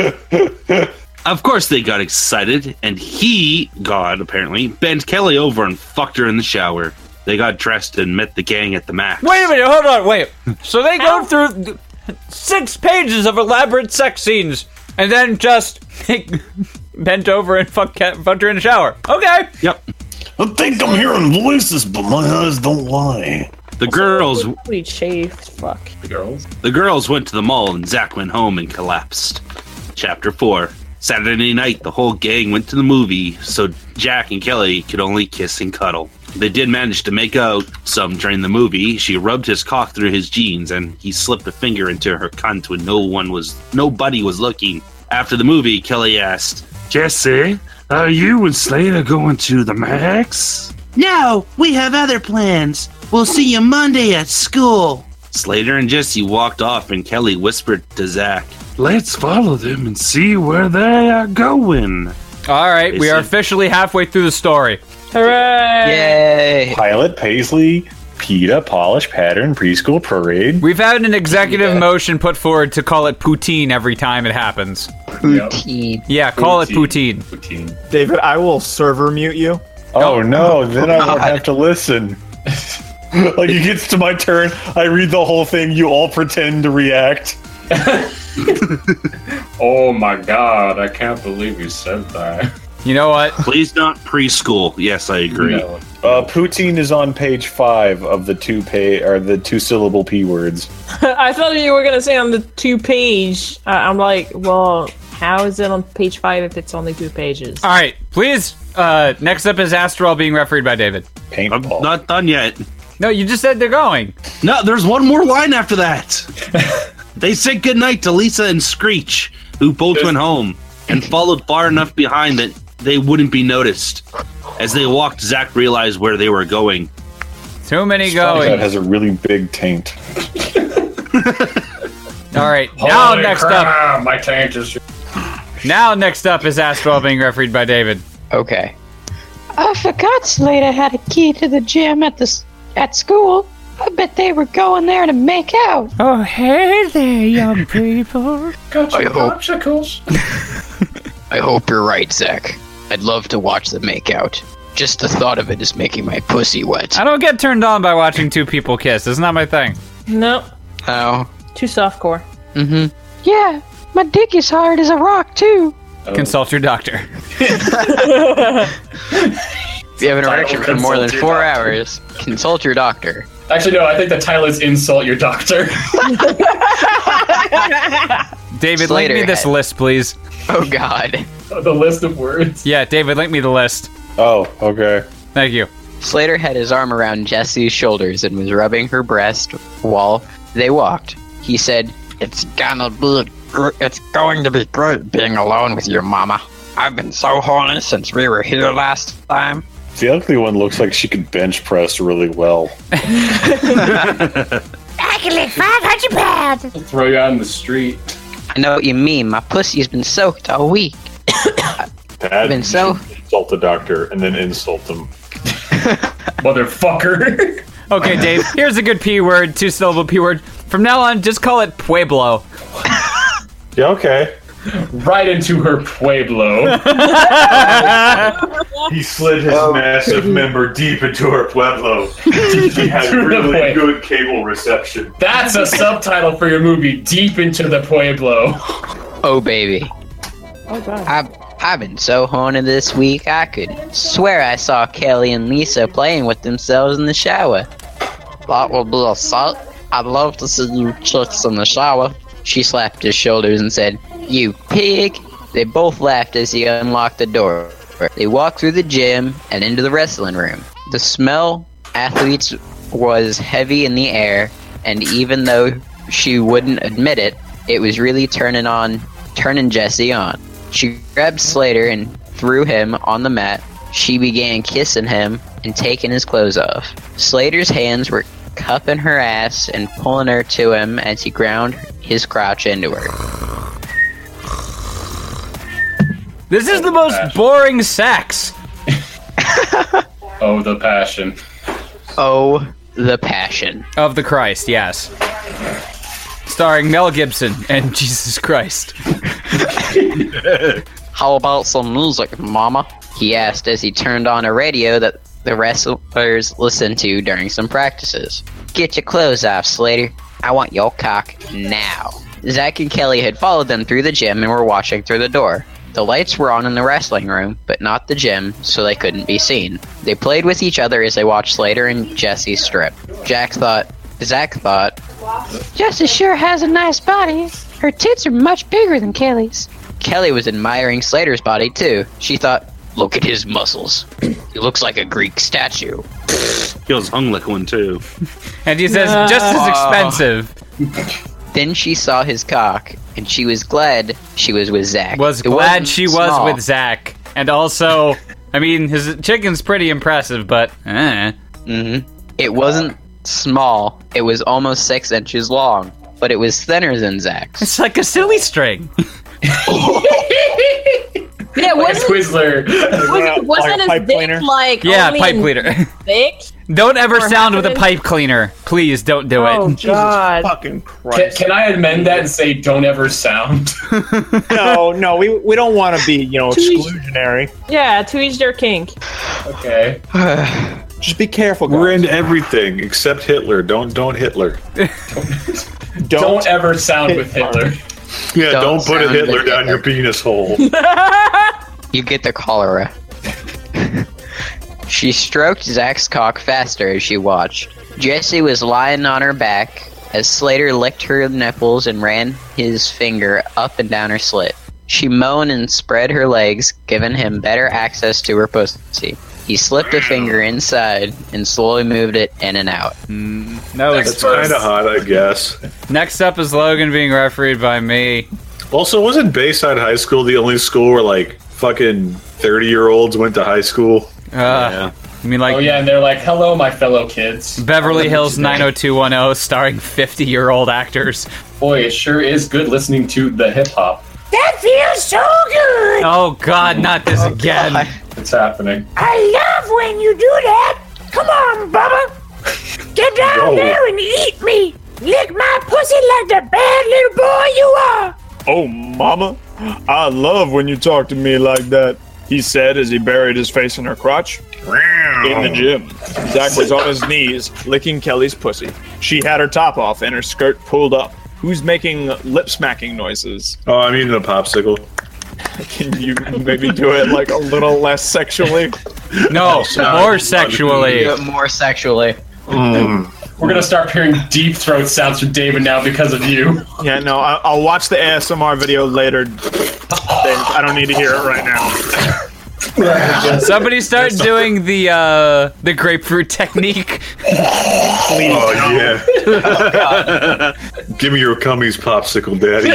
Of course they got excited, and he, God apparently, bent Kelly over and fucked her in the shower. They got dressed and met the gang at the Max. Wait a minute, hold on, wait. So they go through six pages of elaborate sex scenes and then just bent over and fuck, fucked her in the shower. Okay. Yep. I think I'm hearing voices, but my eyes don't lie. The girls Really chafed. Fuck. The girls? The girls went to the mall and Zach went home and collapsed. Chapter four. Saturday night, the whole gang went to the movie, so Jack and Kelly could only kiss and cuddle. They did manage to make out some during the movie. She rubbed his cock through his jeans, and he slipped a finger into her cunt when no one was, nobody was looking. After the movie, Kelly asked, Jesse, are you and Slater going to the Max? No, we have other plans. We'll see you Monday at school. Slater and Jesse walked off, and Kelly whispered to Zach, Let's follow them and see where they are going. All right, They we are said- officially halfway through the story. Hooray! Yay! Pilot, Paisley, PETA, Polish, Pattern, Preschool, Parade. We've had an executive motion put forward to call it poutine every time it happens. Poutine. Yeah, call it poutine. Poutine. David, I will server mute you. Oh no, then I won't have to listen. Like it gets to my turn, I read the whole thing, you all pretend to react. Oh my god, I can't believe you said that. You know what? please not preschool. Yes, I agree. No. Uh, poutine is on page five of the two pay or the two syllable p words. I thought you were gonna say on the two page. Uh, I'm like, well, how is it on page five if it's only two pages? All right, please. Uh, next up is Astral being refereed by David. I'm Paintball. not done yet. No, you just said they're going. No, there's one more line after that. They said goodnight to Lisa and Screech, who both went home and followed far enough behind that they wouldn't be noticed. As they walked, Zach realized where they were going. Too many That going. has a really big taint. All right, now Holy next crap, up. my tank is. Now next up is Astral being refereed by David. Okay. I forgot Slater had a key to the gym at the s- at school. I bet they were going there to make out. Oh, hey there, young people. Got I your hope- popsicles. I hope you're right, Zach. I'd love to watch them make out. Just the thought of it is making my pussy wet. I don't get turned on by watching two people kiss. It's not my thing. No, Oh. too softcore. Mm-hmm. Yeah, my dick is hard as a rock too. Oh. Consult your doctor. If you have an Title, erection for more than consult your four doctor. hours, consult your doctor. Actually, no, I think the title is Insult Your Doctor. David, Slater link me this had- list, please. Oh, God. The list of words. Yeah, David, link me the list. Oh, okay. Thank you. Slater had his arm around Jessie's shoulders and was rubbing her breast while they walked. He said, It's gonna be, gr- it's going to be great being alone with you, Mama. I've been so horny since we were here last time. The ugly one looks like she can bench press really well. I can lift five hundred pounds. I'll throw you out in the street. I know what you mean. My pussy's been soaked all week. I've been so... Insult the doctor and then insult them. Motherfucker. Okay, Dave, here's a good P word, two syllable P word. From now on, just call it Pueblo. Yeah, okay. Right into her Pueblo. He slid his massive member deep into her Pueblo. He had really good cable reception. That's a subtitle for your movie, Deep into the Pueblo. Oh, baby. Oh, God. I've, I've been so horny this week, I could swear I saw Kelly and Lisa playing with themselves in the shower. That would be a sight. I'd love to see you chicks in the shower. She slapped his shoulders and said, You pig! They both laughed as he unlocked the door. They walked through the gym and into the wrestling room. The smell athletes was heavy in the air, and even though she wouldn't admit it, it was really turning on, turning Jessie on. She grabbed Slater and threw him on the mat. She began kissing him and taking his clothes off. Slater's hands were cupping her ass and pulling her to him as he ground his crotch into her. This is the most boring sex. Oh, the passion. Oh, the passion. Of the Christ, yes. Starring Mel Gibson and Jesus Christ. How about some music, Mama? He asked as he turned on a radio that the wrestlers listened to during some practices. Get your clothes off, Slater. I want your cock now. Zach and Kelly had followed them through the gym and were watching through the door. The lights were on in the wrestling room, but not the gym, so they couldn't be seen. They played with each other as they watched Slater and Jessie strip. Jack thought, Zach thought, Jessie sure has a nice body. Her tits are much bigger than Kelly's. Kelly was admiring Slater's body too. She thought, Look at his muscles. He looks like a Greek statue. He was hung like one too. And he says, just as expensive. Then she saw his cock, and she was glad she was with Zach. Was It glad wasn't she small. was with Zach. And also, I mean, his chicken's pretty impressive, but eh. Mm-hmm. It wasn't small. It was almost six inches long, but it was thinner than Zach's. It's like a silly string. Yeah, Like a wasn't, Twizzler. wasn't, wasn't his pipe dick cleaner? like Yeah, only pipe in cleaner. thick? Don't ever Or sound with a happening? pipe cleaner. Please don't do Oh, it. God. Fucking Can, Christ. can I amend that and say, don't ever sound? No, no, we we don't want to be, you know, exclusionary. Yeah, to each their kink. Okay. Just be careful, guys. We're into everything except Hitler. Don't don't Hitler. Don't, Don't ever sound with Hitler. Yeah, Don't don't, put a sound Hitler like down Hitler. your penis hole. You get the cholera. She stroked Zach's cock faster as she watched. Jessie was lying on her back as Slater licked her nipples and ran his finger up and down her slit. She moaned and spread her legs, giving him better access to her pussy. He slipped a finger inside and slowly moved it in and out. Mm, no, That's kind of hot, I guess. Next up is Logan being refereed by me. Also, wasn't Bayside High School the only school where like fucking thirty-year-olds went to high school? Uh, yeah. I mean, like, oh yeah, and they're like, "Hello, my fellow kids." Beverly Hills nine oh two one oh, starring fifty-year-old actors. Boy, it sure is good listening to the hip hop. That feels so good. Oh God, not this again! It's happening. I love when you do that. Come on, Bubba. Get down Yo. there and eat me. Lick my pussy like the bad little boy you are. Oh, mama, I love when you talk to me like that, he said as he buried his face in her crotch. In the gym, Zach was on his knees, licking Kelly's pussy. She had her top off and her skirt pulled up. Who's making lip-smacking noises? Oh, I mean the popsicle. Can you maybe do it like a little less sexually? No, more sexually. More sexually. Mm. We're gonna start hearing deep throat sounds from David now because of you. Yeah, no, I, I'll watch the A S M R video later. I don't need to hear it right now. Somebody start doing the uh, the grapefruit technique. Please. Oh yeah. Give me your cummies popsicle, daddy.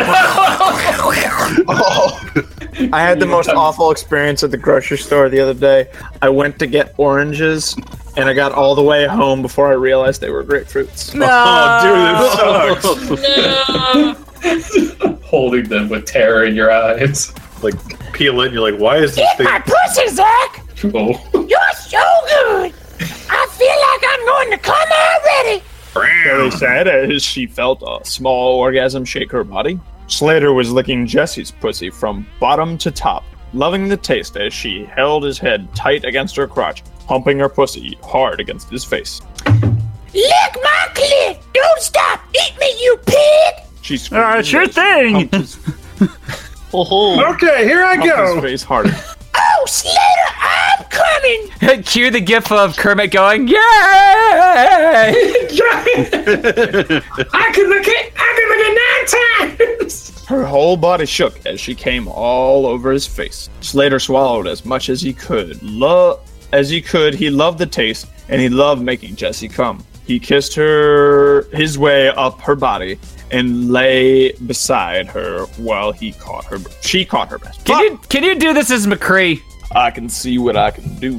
I had the most awful experience at the grocery store the other day. I went to get oranges, and I got all the way home before I realized they were grapefruits. No. Oh, dude, this sucks. Holding them with terror in your eyes. Like, peel it, and you're like, why is this Eat thing... my pussy, Zach! Oh. You're so good! I feel like I'm going to come already! Kelly said as she felt a small orgasm shake her body. Slater was licking Jesse's pussy from bottom to top, loving the taste as she held his head tight against her crotch, humping her pussy hard against his face. Lick my clit! Don't stop! Eat me, you pig! She's uh, sure thing. Okay, here I go. His face harder. Oh, Slater, I'm coming! Cue the gif of Kermit going, yay! I can look it! I can look it nine times! Her whole body shook as she came all over his face. Slater swallowed as much as he could. Lo- as he could, he loved the taste, and he loved making Jessie come. He kissed her his way up her body and lay beside her while he caught her. She caught her breast. Can you can you do this as McCree? I can see what I can do.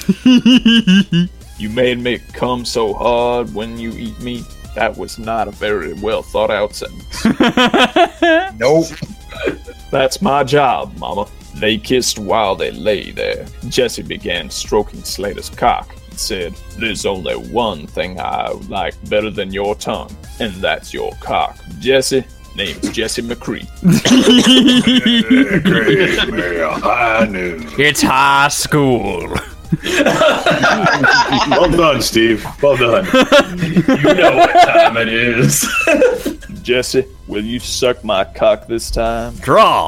You made me come so hard when you eat me. That was not a very well thought out sentence. Nope. That's my job, Mama. They kissed while they lay there. Jessie began stroking Slater's cock and said, "There's only one thing I like better than your tongue, and that's your cock. Jessie, name's Jessie McCree." Great, well, I knew. It's high school. Well done, Steve. Well done. You know what time it is. Jessie, will you suck my cock this time? Draw.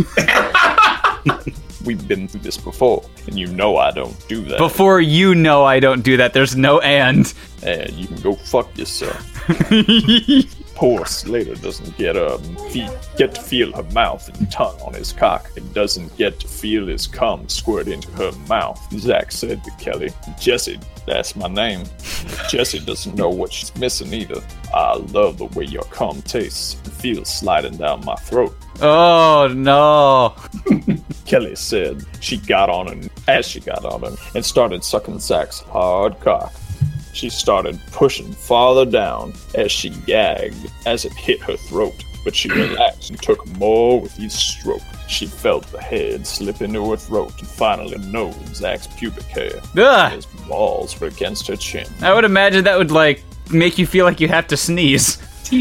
We've been through this before, and you know I don't do that. Before you know I don't do that, there's no and. And you can go fuck yourself. Poor Slater doesn't get um fe- get to feel her mouth and tongue on his cock, and doesn't get to feel his cum squirt into her mouth. Zach said to Kelly, "Jessie, that's my name." Jessie doesn't know what she's missing either. I love the way your cum tastes and feels sliding down my throat. Oh no. Kelly said she got on him as she got on him and started sucking Zach's hard cock. She started pushing farther down as she gagged as it hit her throat, but she relaxed and took more with each stroke. She felt the head slip into her throat and finally nose Zach's pubic hair. Ugh. His balls were against her chin. I would imagine that would like make you feel like you have to sneeze.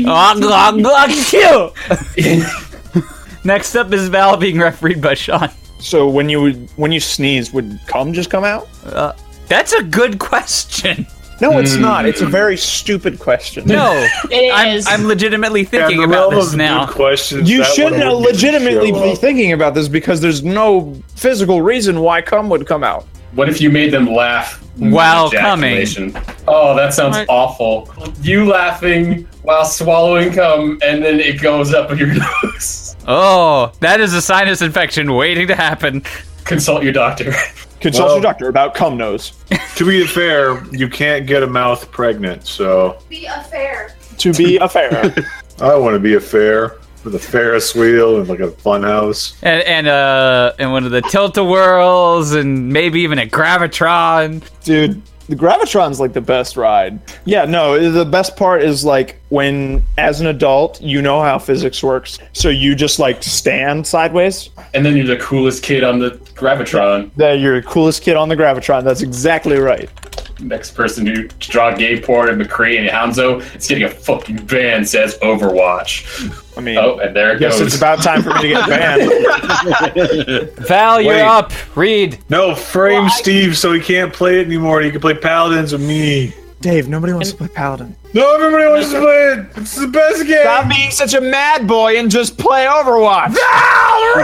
Next up is Val being refereed by Sean. So when you would, when you sneeze, would cum just come out? Uh, that's a good question. No, it's mm. not. It's a very stupid question. No, it I'm, is. I'm legitimately thinking Yeah, the about realm this of now. good questions, You that should one not would legitimately show be up. thinking about this because there's no physical reason why cum would come out. What if you made them laugh while ejaculation? Oh, that sounds What? awful. You laughing while swallowing cum, and then it goes up your nose. Oh, that is a sinus infection waiting to happen. Consult your doctor. Consult Well- your doctor about cum nose. To be fair, you can't get a mouth pregnant, so Be a fair. To be a fair. I want to be a fair with a Ferris wheel and like a fun house. And and uh and one of the tilt-a-whirls and maybe even a gravitron. Dude, the Gravitron's like the best ride. Yeah, no, the best part is like when, as an adult, you know how physics works, so you just like stand sideways. And then you're the coolest kid on the Gravitron. That you're the coolest kid on the Gravitron. That's exactly right. Next person to draw gay porn and McCree and Hanzo is getting a fucking ban says Overwatch. I mean, oh, and there it Yes, goes. it's about time for me to get banned. Val, you're Wait. up. Read. No, frame Steve so he can't play it anymore. He can play Paladins with me. Dave, nobody wants to play Paladin. No, everybody wants to play it. It's the best game. Stop being such a mad boy and just play Overwatch. I'm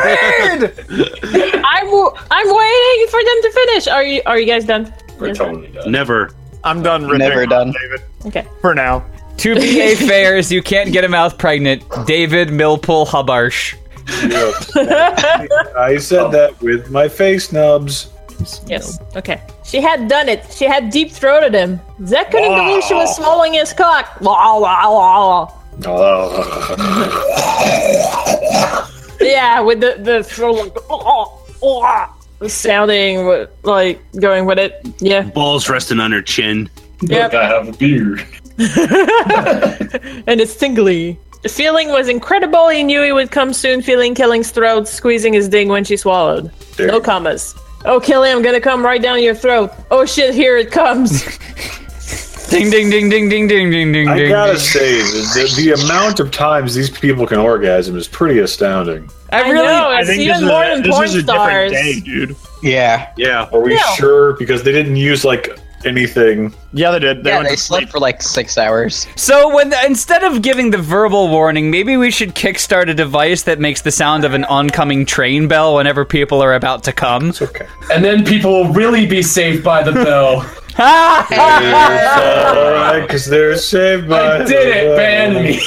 w- I'm waiting for them to finish. Are you Are you guys done? We're totally done. Never. I'm done ripping Never on done. David. Okay. For now. To be a fairs, you can't get a mouth pregnant. David Millpool Hubarsh. I said that with my face nubs. Yes. Okay. She had done it. She had deep throated him. Zach couldn't wow. believe she was swallowing his cock. Wow, wow, wow. Yeah, with the the throat, like, sounding like going with it. Yeah. Balls resting on her chin. Yep. Look, I have a beard. And it's tingly. The feeling was incredible. He knew he would come soon, feeling Killing's throat, squeezing his ding when she swallowed. There. No commas. Oh, Killing, I'm gonna come right down your throat. Oh shit, here it comes. Ding, ding, ding, ding, ding, ding, ding, ding. I ding, gotta ding. say, the, the amount of times these people can orgasm is pretty astounding. I, I really, know, it's I think even more than porn stars. Day, dude. Yeah. Yeah. Are we yeah. sure? Because they didn't use, like, anything. Yeah, they did. They, yeah, they slept for like six hours. So when the, instead of giving the verbal warning, maybe we should kickstart a device that makes the sound of an oncoming train bell whenever people are about to come. It's okay. And then people will really be saved by the bell. Alright, because they're saved by I did it, ban me.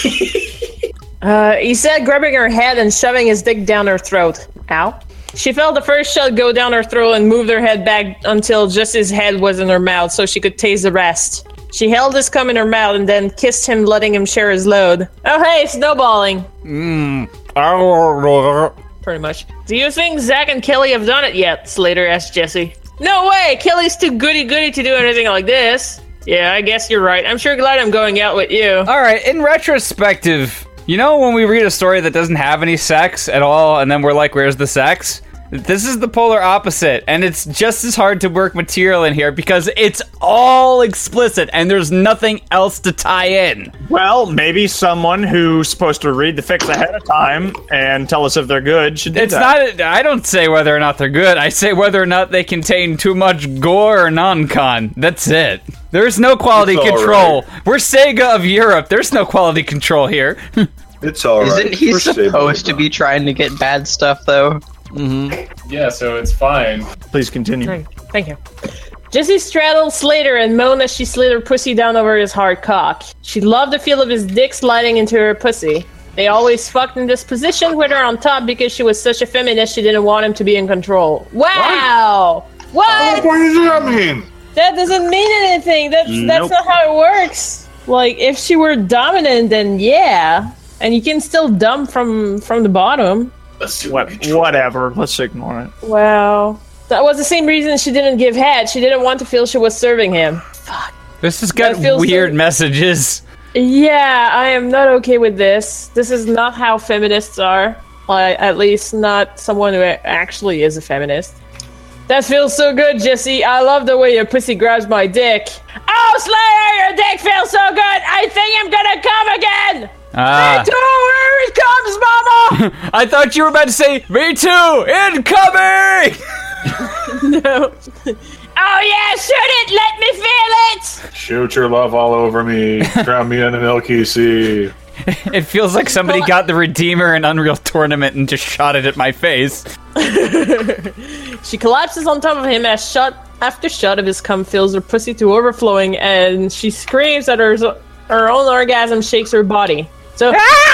uh, he said, grabbing her head and shoving his dick down her throat. Ow. She felt the first shot go down her throat and moved her head back until just his head was in her mouth so she could taste the rest. She held his cum in her mouth and then kissed him, letting him share his load. Oh, hey, snowballing. Mmm. Pretty much. Do you think Zach and Kelly have done it yet? Slater asked Jesse. No way! Kelly's too goody-goody to do anything like this. Yeah, I guess you're right. I'm sure glad I'm going out with you. Alright, in retrospective... You know when we read a story that doesn't have any sex at all, and then we're like, where's the sex? This is the polar opposite, and it's just as hard to work material in here because it's all explicit, and there's nothing else to tie in. Well, maybe someone who's supposed to read the fics ahead of time and tell us if they're good should do it's that. Not. I don't say whether or not they're good. I say whether or not they contain too much gore or non-con. That's it. There's no quality It's control. right. We're Sega of Europe. There's no quality control here. It's alright. Isn't he supposed to be trying to get bad stuff, though? Mm-hmm. Yeah, so it's fine. Please continue. Thank you. Jessie straddled Slater and moaned as she slid her pussy down over his hard cock. She loved the feel of his dick sliding into her pussy. They always fucked in this position with her on top because she was such a feminist she didn't want him to be in control. Wow! What? What, what does that mean? That doesn't mean anything. That's Nope. that's not how it works. Like, if she were dominant, then yeah. And you can still dump from, from the bottom. What, whatever. Let's ignore it. Wow. That was the same reason she didn't give head. She didn't want to feel she was serving him. Fuck. This has got That feels weird so- messages. Yeah, I am not okay with this. This is not how feminists are. Like, at least not someone who actually is a feminist. That feels so good, Jesse. I love the way your pussy grabs my dick. Oh, Slayer, your dick feels so good. I think I'm gonna come again. Ah. Me too. Here it comes, Mama. I thought you were about to say, me too, incoming! No. Oh, yeah, shoot it. Let me feel it. Shoot your love all over me. Drown me in an L K C. It feels like somebody got the Redeemer in Unreal Tournament and just shot it at my face. She collapses on top of him as shot after shot of his cum fills her pussy to overflowing, and she screams that her her own orgasm shakes her body. So,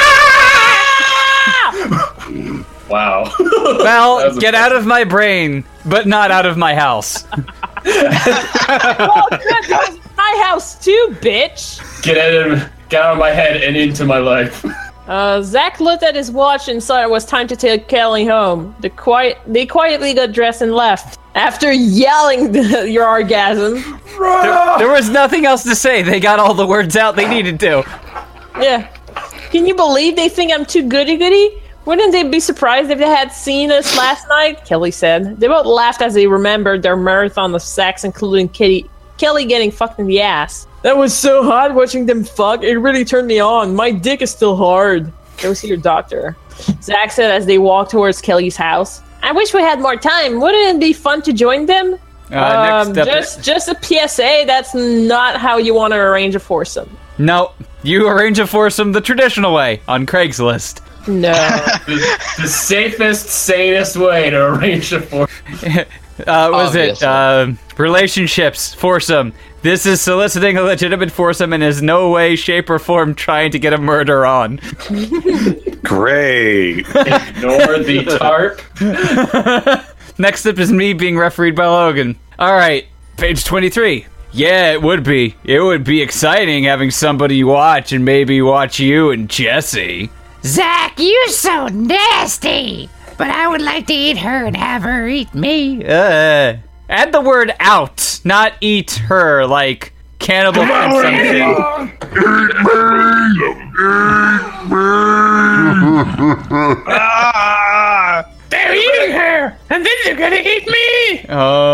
wow. Well, get out of my brain, but not out of my house. well, good, that was my house too, bitch. Get out of, get out of my head and into my life. Uh, Zach looked at his watch and saw it was time to take Kelly home. The quiet, they quietly got dressed and left. After yelling your orgasm. There, there was nothing else to say. They got all the words out they needed to. Yeah. Can you believe they think I'm too goody-goody? Wouldn't they be surprised if they had seen us last night? Kelly said. They both laughed as they remembered their marathon of sex, including Kitty, Kelly getting fucked in the ass. That was so hot watching them fuck. It really turned me on. My dick is still hard. Go see your doctor. Zach said as they walked towards Kelly's house. I wish we had more time. Wouldn't it be fun to join them? Uh, um, next up- just, just a P S A. That's not how you want to arrange a foursome. No, you arrange a foursome the traditional way on Craigslist. No. the, the safest, sanest way to arrange a foursome. Uh, was it Obviously. uh, relationships, foursome? This is soliciting a legitimate foursome and is no way, shape, or form trying to get a murder on. Great. Ignore the tarp. Next up is me being refereed by Logan. All right, page twenty-three. Yeah, it would be. It would be exciting having somebody watch and maybe watch you and Jesse. Zach, you're so nasty. But I would like to eat her and have her eat me. Uh, add the word out, not eat her, like cannibal consumption. Ah, they're eating her, and then they're gonna eat me. Oh.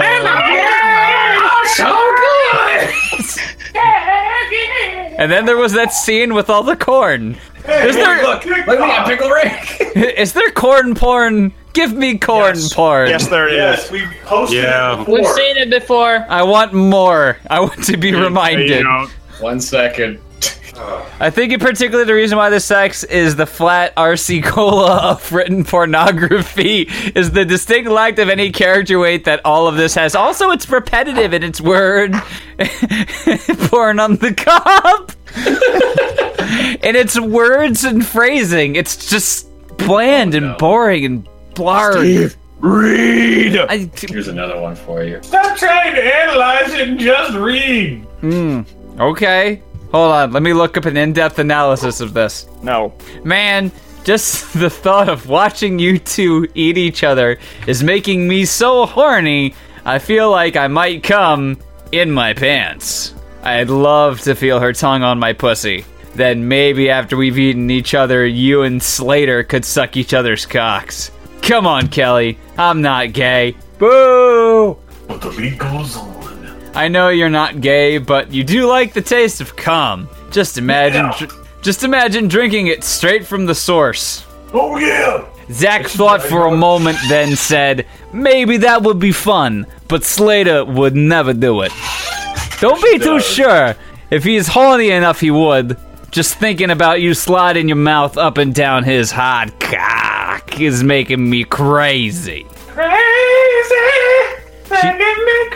So good. And then there was that scene with all the corn. Is there, look, look, we got Pickle Rick. is there corn porn? Give me corn Yes. porn. Yes, there is. Yes, we posted Yeah. it before. We've seen it before. I want more. I want to be reminded. One second. I think in particular the reason why this sucks is the flat R C cola of written pornography is the distinct lack of any character weight that all of this has. Also, it's repetitive in its word. Porn on the cob. And its words and phrasing. It's just bland and boring and blurred. Steve, read. I, Here's another one for you. Stop trying to analyze it and just read. Hmm. Okay. Hold on. Let me look up an in-depth analysis of this. No. Man, just the thought of watching you two eat each other is making me so horny, I feel like I might come in my pants. I'd love to feel her tongue on my pussy. Then maybe after we've eaten each other, you and Slater could suck each other's cocks. Come on, Kelly. I'm not gay. Boo! But the beat goes on. I know you're not gay, but you do like the taste of cum. Just imagine, Yeah. dr- just imagine drinking it straight from the source. Oh yeah. Zach thought for a moment, then said, "Maybe that would be fun, but Slater would never do it." Don't be too sure. If he's horny enough, he would. Just thinking about you sliding your mouth up and down his hard cock is making me crazy. Crazy. Making me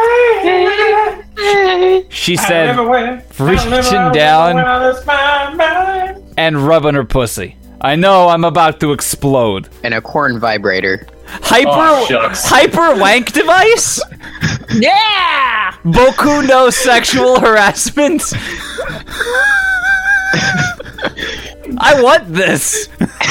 crazy. She said, reaching down and rubbing her pussy. I know I'm about to explode. And a corn vibrator. Hyper, Oh, shucks. hyper wank device? Yeah! Boku no sexual harassment? I want this.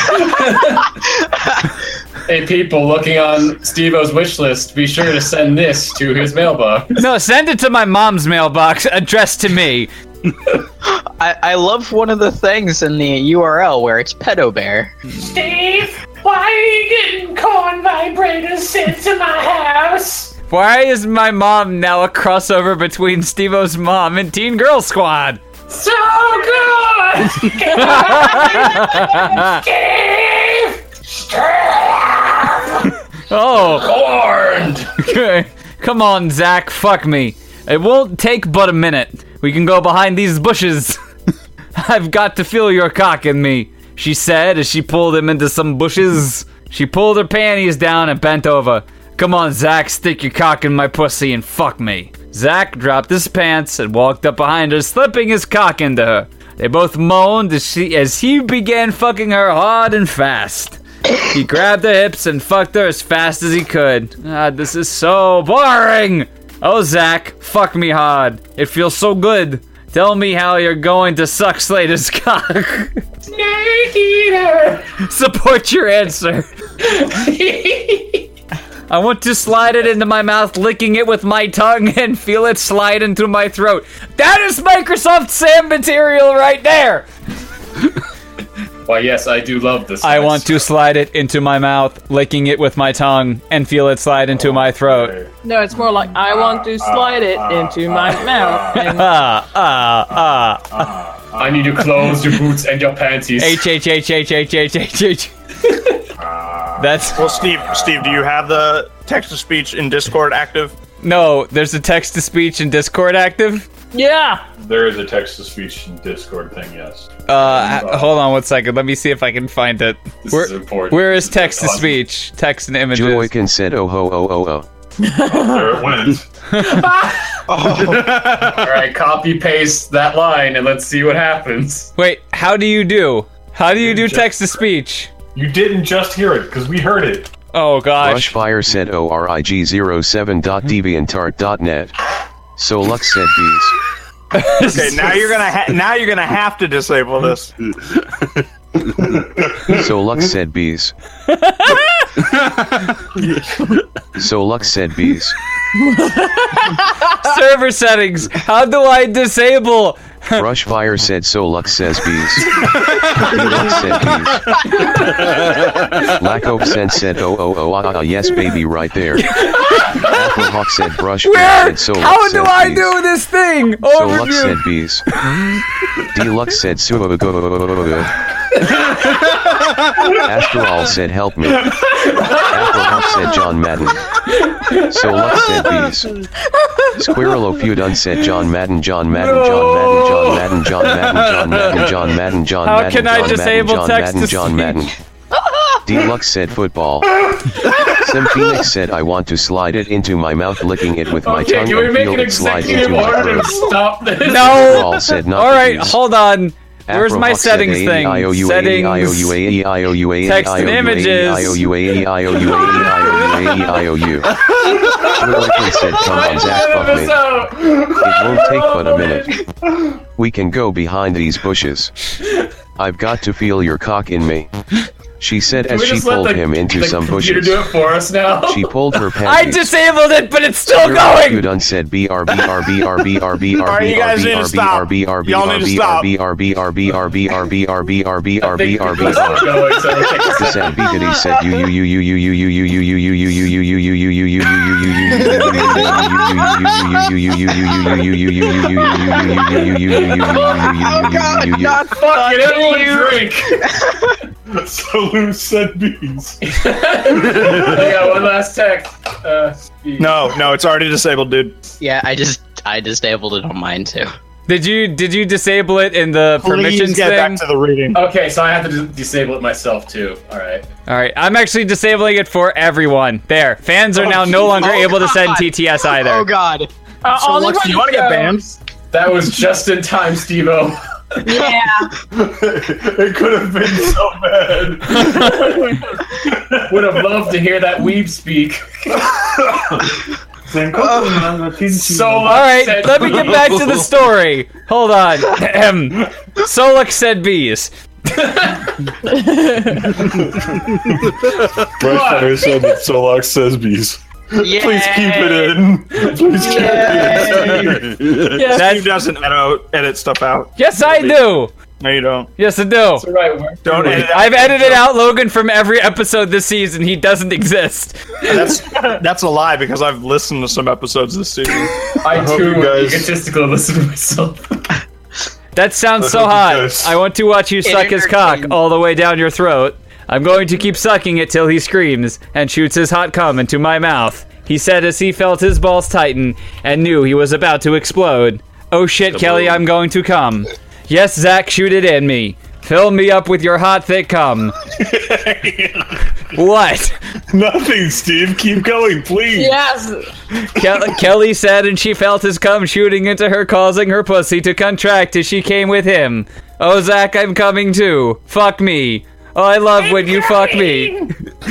Hey, people looking on Steve-O's wish list, be sure to send this to his mailbox. No, send it to my mom's mailbox, addressed to me. I, I love one of the things in the U R L where it's pedo bear. Steve, why are you getting corn vibrators sent to my house? Why is my mom now a crossover between Steve-O's mom and Teen Girl Squad? So good! Steve! Oh. Okay. Come on, Zach, fuck me. It won't take but a minute. We can go behind these bushes. I've got to feel your cock in me, she said as she pulled him into some bushes. She pulled her panties down and bent over. Come on, Zach, stick your cock in my pussy and fuck me. Zach dropped his pants and walked up behind her, slipping his cock into her. They both moaned as, she, as he began fucking her hard and fast. He grabbed her hips and fucked her as fast as he could. God, this is so boring. Oh, Zach, fuck me hard. It feels so good. Tell me how you're going to suck Slater's cock. Snake eater! Support your answer. I want to slide it into my mouth, licking it with my tongue, and feel it slide into my throat. That is Microsoft Sam material right there. Why, yes, I do love this. I want to slide it into my mouth, licking it with my tongue, and feel it slide into my throat. No, it's more like I want to slide it into my mouth. And Ah, ah, ah, ah. I need to close your boots and your panties. H, H, H, H, H, H, H, H. That's... Well, Steve, Steve, do you have the text-to-speech in Discord active? No, there's a text-to-speech in Discord active? Yeah. There is a text-to-speech in Discord thing, yes. Uh, h- hold on one second. Let me see if I can find it. This Where, is important. where is text-to-speech? Text and images. Joykin said, oh ho oh oh oh. There it went. All right, copy paste that line and let's see what happens. Wait, how do you do? How do you do text to speech? You didn't just hear it, because we heard it. Oh gosh. Brushfire said O R I G zero seven dot deviantart dot net. Solux said bees. Okay, now you're gonna ha- now you're gonna have to disable this. Solux said bees. Solux said bees. Server settings. How do I disable? Brushfire said Solux says bees. Felix said bees. Lacope Sense said oh oh oh ah ah yes baby right there. Applehawk said Brushfire said Solux How said do I bees. do this thing? Solux Overview. said bees. Deluxe said Suago. Astral said help me. Applehawk said John Madden. Solux said bees. Squirrelopudun said John Madden, John Madden, John Madden, John Madden, John Madden, John Madden, John Madden, John How Madden, can I John disable Madden, text John Madden, to John Madden. Deluxe said football. Sim Phoenix said I want to slide it into my mouth, licking it with my Okay, tongue can we and make feel an it slide executive into my order throat. to stop this? No. All said not All to right, use. hold on. Where's my Afrohawk said settings A, thing? I O U A, Settings. I O U A, I O U A, Text I O and U A, images. I O U A, I O U A, I O U A, Twillican said come on Zach, fuck me. It won't take but a minute. We can go behind these bushes. I've got to feel your cock in me. She said Can as we she just let pulled the- him into the some computer bushes. do it for us now? She pulled her I panties. disabled it, but it's still going. You done said B R B R B R B R B R Alright, B you guys R B need to R B stop. R B R B Y'all R need to B stop. R B R B R B R B R B R B R B R B R B It's not going, so we'll take a The sad beatity said you you you you you you you you you you you you you you you you you you Fuck it, everyone drink! Salute said bees. I got one last text. Uh, No, no, it's already disabled, dude. Yeah, I just I disabled it on mine too. Did you did you disable it in the permissions Please get thing? back to the reading. Okay, so I have to dis- disable it myself too. Alright. All right, I'm actually disabling it for everyone. There, fans are now no longer Oh, able to send God. T T S either. Oh god. Uh, So, only Lux, do when you want to it get goes. banned? That was just in time, Steve-O. Yeah. It could have been so bad. Would have loved to hear that weeb speak. So All right, let me get back to the story. Hold on. Ahem. Solux said bees. Brushfire said that Solux says bees. Please keep it in. Please keep it in. Yeah, That's- Steve doesn't edit, edit stuff out. Yes, I do. No, you don't. Yes, I do. That's the right word. Don't edit out. I've edited out Logan from every episode this season. He doesn't exist. That's that's a lie because I've listened to some episodes this season. I, hope too you am guys- egotistical to listen to myself. That sounds I so hope you hot. guys- I want to watch you suck his cock entertained. all the way down your throat. I'm going to keep sucking it till he screams and shoots his hot cum into my mouth. He said as he felt his balls tighten and knew he was about to explode. Oh shit, Kelly, I'm going to come. Yes, Zach, shoot it in me. Fill me up with your hot, thick cum. What? Nothing, Steve. Keep going, please. Yes. Ke- Kelly said, and she felt his cum shooting into her, causing her pussy to contract as she came with him. Oh, Zach, I'm coming too. Fuck me. Oh, I love when you fuck me.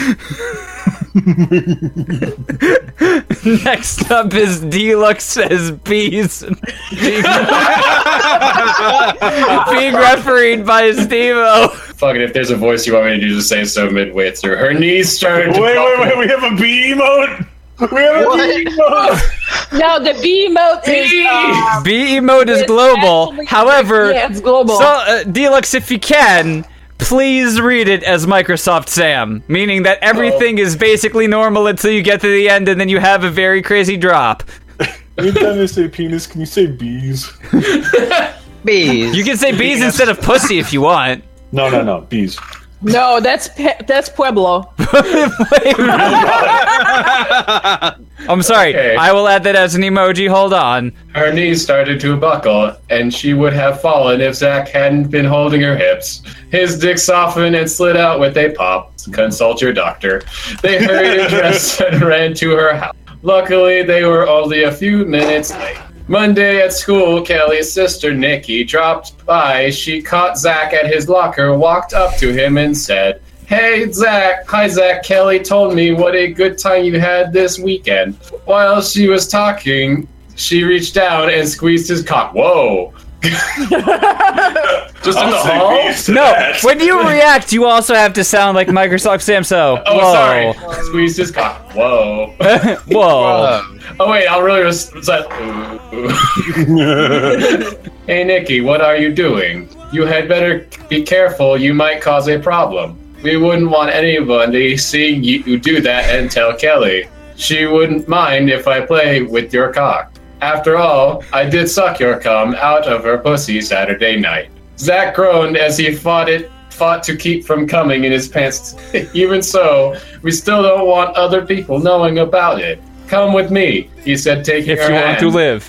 Next up is Deluxe says bees. being, being refereed by Steve-O. Fuck it, if there's a voice you want me to do, just say so midway through. Her knees started Wait, to wait, buckle. wait. We have a bee emote. We have a bee emote. No, the B emote is. Uh, B emote is It's global. actually- However, yeah, it's global. So, uh, Deluxe, if you can, please read it as Microsoft Sam, meaning that everything is basically normal until you get to the end, and then you have a very crazy drop. Anytime they say penis, can you say bees? Bees. You can say bees instead of pussy if you want. No, no, no. Bees. no, that's Pe- that's Pueblo. I'm sorry. Okay. I will add that as an emoji. Hold on. Her knees started to buckle, and she would have fallen if Zach hadn't been holding her hips. His dick softened and slid out with a pop. Consult your doctor. They hurried and dressed and ran to her house. Luckily, they were only a few minutes late. Monday at school, Kelly's sister Nikki dropped by. She caught Zach at his locker, walked up to him, and said, "Hey, Zach. Hi, Zach. Kelly told me what a good time you had this weekend." While she was talking, she reached down and squeezed his cock. Whoa. Just in the hall? No, when you react, you also have to sound like Microsoft Samso. Oh, Whoa. sorry. Squeezed his cock. Whoa. Whoa. Oh, wait, I'll really... Res- Hey, Nikki, what are you doing? You had better be careful. You might cause a problem. We wouldn't want anybody seeing you do that and tell Kelly. She wouldn't mind if I play with your cock. After all, I did suck your cum out of her pussy Saturday night. Zach groaned as he fought it, fought to keep from coming in his pants. Even so, we still don't want other people knowing about it. Come with me, he said, taking If her you hand. want to live.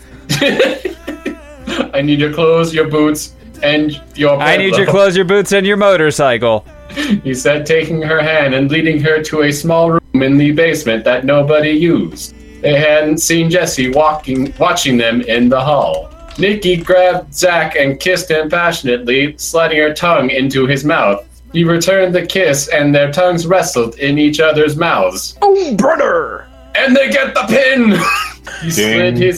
I need your clothes, your boots, and your I need your bedroll. clothes, your boots, and your motorcycle. He said, taking her hand and leading her to a small room in the basement that nobody used. They hadn't seen Jesse walking, watching them in the hall. Nikki grabbed Zach and kissed him passionately, sliding her tongue into his mouth. He returned the kiss, and their tongues wrestled in each other's mouths. Oh, brother! And they get the pin! He slid his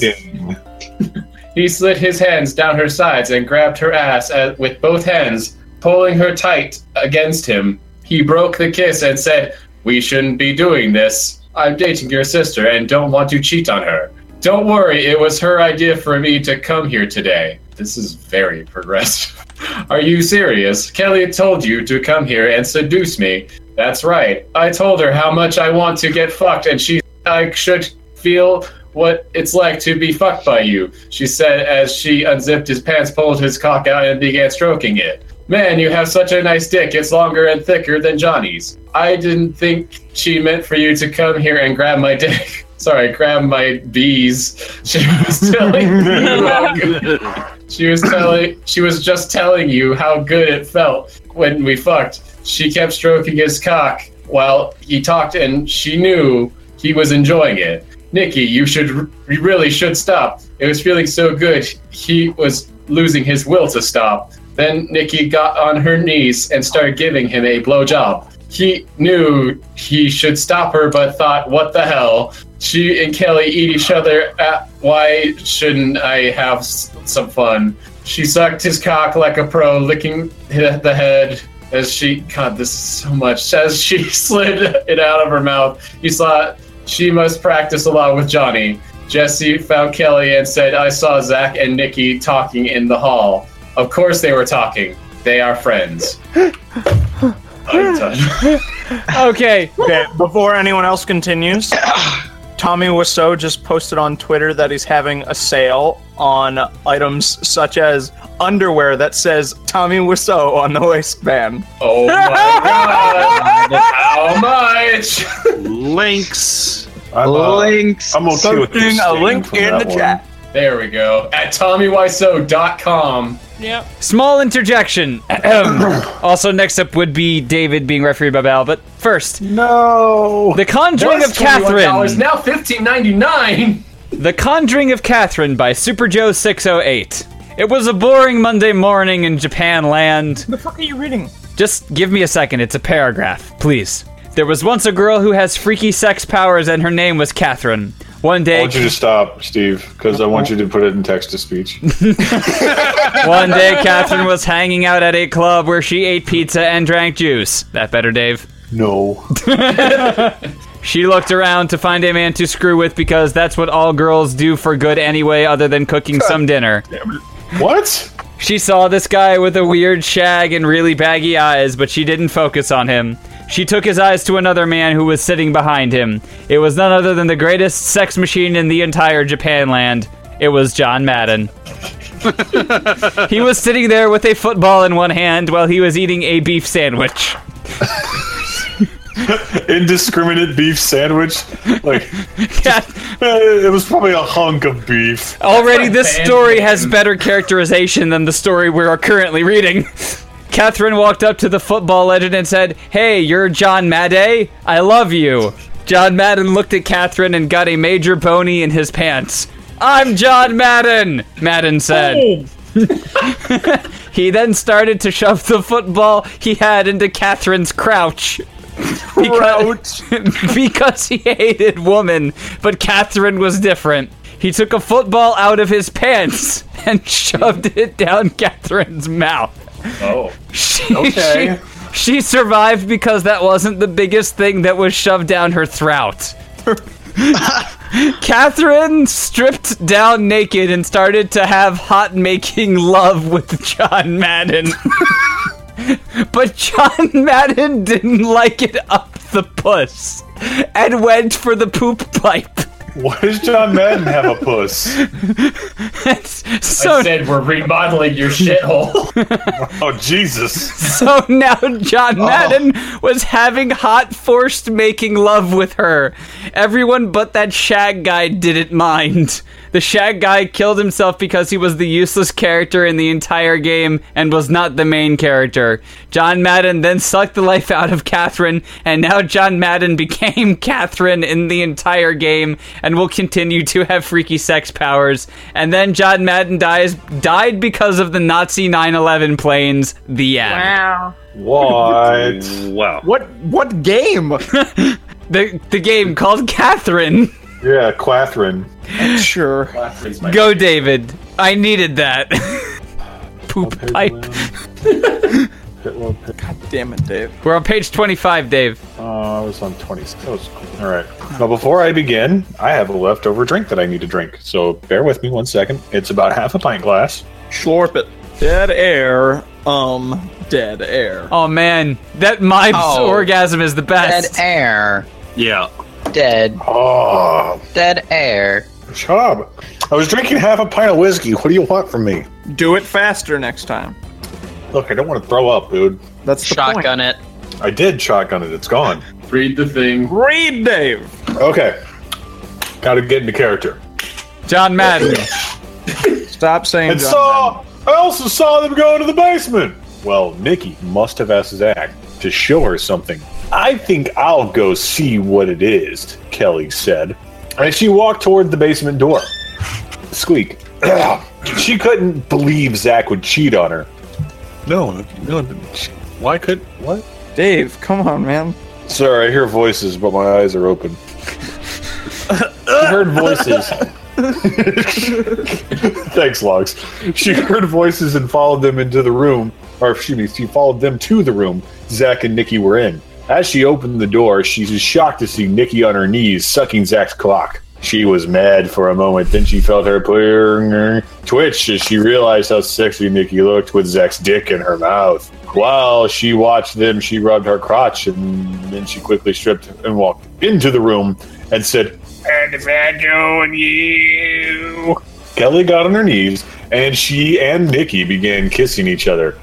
he slid his hands down her sides and grabbed her ass at, with both hands, pulling her tight against him. He broke the kiss and said, "We shouldn't be doing this. I'm dating your sister and don't want to cheat on her. Don't worry, it was her idea for me to come here today." This is very progressive. "Are you serious? Kelly told you to come here and seduce me." "That's right. I told her how much I want to get fucked and she I should feel what it's like to be fucked by you," she said as she unzipped his pants, pulled his cock out, and began stroking it. "Man, you have such a nice dick. It's longer and thicker than Johnny's. I didn't think she meant for you to come here and grab my dick. Sorry, grab my bees." She was telling you how good, she was telling she was just telling you how good it felt when we fucked. She kept stroking his cock while he talked, and she knew he was enjoying it. "Nikki, you should you really should stop. It was feeling so good. He was losing his will to stop." Then Nikki got on her knees and started giving him a blowjob. He knew he should stop her, but thought, what the hell? She and Kelly eat each other. At, why shouldn't I have s- some fun? She sucked his cock like a pro, licking the head as she, God, this is so much, as she slid it out of her mouth. He thought she must practice a lot with Johnny. Jesse found Kelly and said, "I saw Zach and Nikki talking in the hall." Of course they were talking. They are friends. I'm done. Okay. Okay. Before anyone else continues, Tommy Wiseau just posted on Twitter that he's having a sale on items such as underwear that says Tommy Wiseau on the waistband. Oh my god! How much? Links. I'm, uh, Links. I'm okay with Posting this a statement link from in that the one. chat. There we go. At Tommy Wiseau dot com. Yep. Small interjection. Also, next up would be David being refereed by Val, but first. No. The Conjuring Was of Catherine. now fifteen ninety-nine. The Conjuring of Catherine by Super Joe six oh eight. It was a boring Monday morning in Japan land. The fuck are you reading? Just give me a second, it's a paragraph, please. There was once a girl who has freaky sex powers and her name was Catherine. One I day... want you to stop, Steve, because I want you to put it in text-to-speech. One day, Catherine was hanging out at a club where she ate pizza and drank juice. That better, Dave? No. She looked around to find a man to screw with because that's what all girls do for good anyway, other than cooking some dinner. What? She saw this guy with a weird shag and really baggy eyes, but she didn't focus on him. She took his eyes to another man who was sitting behind him. It was none other than the greatest sex machine in the entire Japan land. It was John Madden. He was sitting there with a football in one hand while he was eating a beef sandwich. Indiscriminate beef sandwich? Like, it was probably a hunk of beef. Already, this story has better characterization than the story we are currently reading. Catherine walked up to the football legend and said, "Hey, you're John Madden? I love you." John Madden looked at Catherine and got a major pony in his pants. I'm John Madden, Madden said. He then started to shove the football he had into Catherine's crouch. Because, because he hated women, but Catherine was different. He took a football out of his pants and shoved it down Catherine's mouth. Oh. She, Okay. She, she survived because that wasn't the biggest thing that was shoved down her throat. Catherine stripped down naked and started to have hot making love with John Madden. But John Madden didn't like it up the puss and went for the poop pipe. Why does John Madden have a puss? So, I said we're remodeling your shithole. Oh, Jesus. So now John Madden was having hot forced making love with her. Everyone but that Shag guy didn't mind. The Shag guy killed himself because he was the useless character in the entire game and was not the main character. John Madden then sucked the life out of Catherine, and now John Madden became Catherine in the entire game and will continue to have freaky sex powers. And then John Madden dies died because of the Nazi nine eleven planes. The end. Wow. What? Wow. What what game? the the game called Catherine. Yeah, Catherine. Sure. Go, David. I needed that. Poop pipe. God damn it, Dave. We're on page twenty-five, Dave. Uh, I was on twenty. That was cool. All right. Now, before I begin, I have a leftover drink that I need to drink. So bear with me one second. It's about half a pint glass. Slurp it. Dead air. Um, dead air. Oh, man. That Mibes Oh. orgasm is the best. Dead air. Yeah. Dead. Oh, Dead air. shut up. I was drinking half a pint of whiskey. What do you want from me? Do it faster next time. Look, I don't want to throw up, dude. That's the Shotgun it. I did shotgun it. It's gone. Read the thing. point. Read, Dave. Okay. Gotta get into character. John Madden. Stop saying And John saw, I also saw them go into the basement. Well, Nikki must have asked Zach to show her something. I think I'll go see what it is, Kelly said. And she walked toward the basement door. Squeak. She couldn't believe Zach would cheat on her. No, no, why could, what? Dave, come on, man. Sorry, I hear voices, but my eyes are open. She heard voices. Thanks, Logs. She heard voices and followed them into the room, or excuse me, she followed them to the room Zach and Nikki were in. As she opened the door, she was shocked to see Nikki on her knees, sucking Zach's cock. She was mad for a moment, then she felt her punger twitch as she realized how sexy Nikki looked with Zach's dick in her mouth. While she watched them, she rubbed her crotch, and then she quickly stripped and walked into the room and said, "And if I join you?" Kelly got on her knees, and she and Nikki began kissing each other.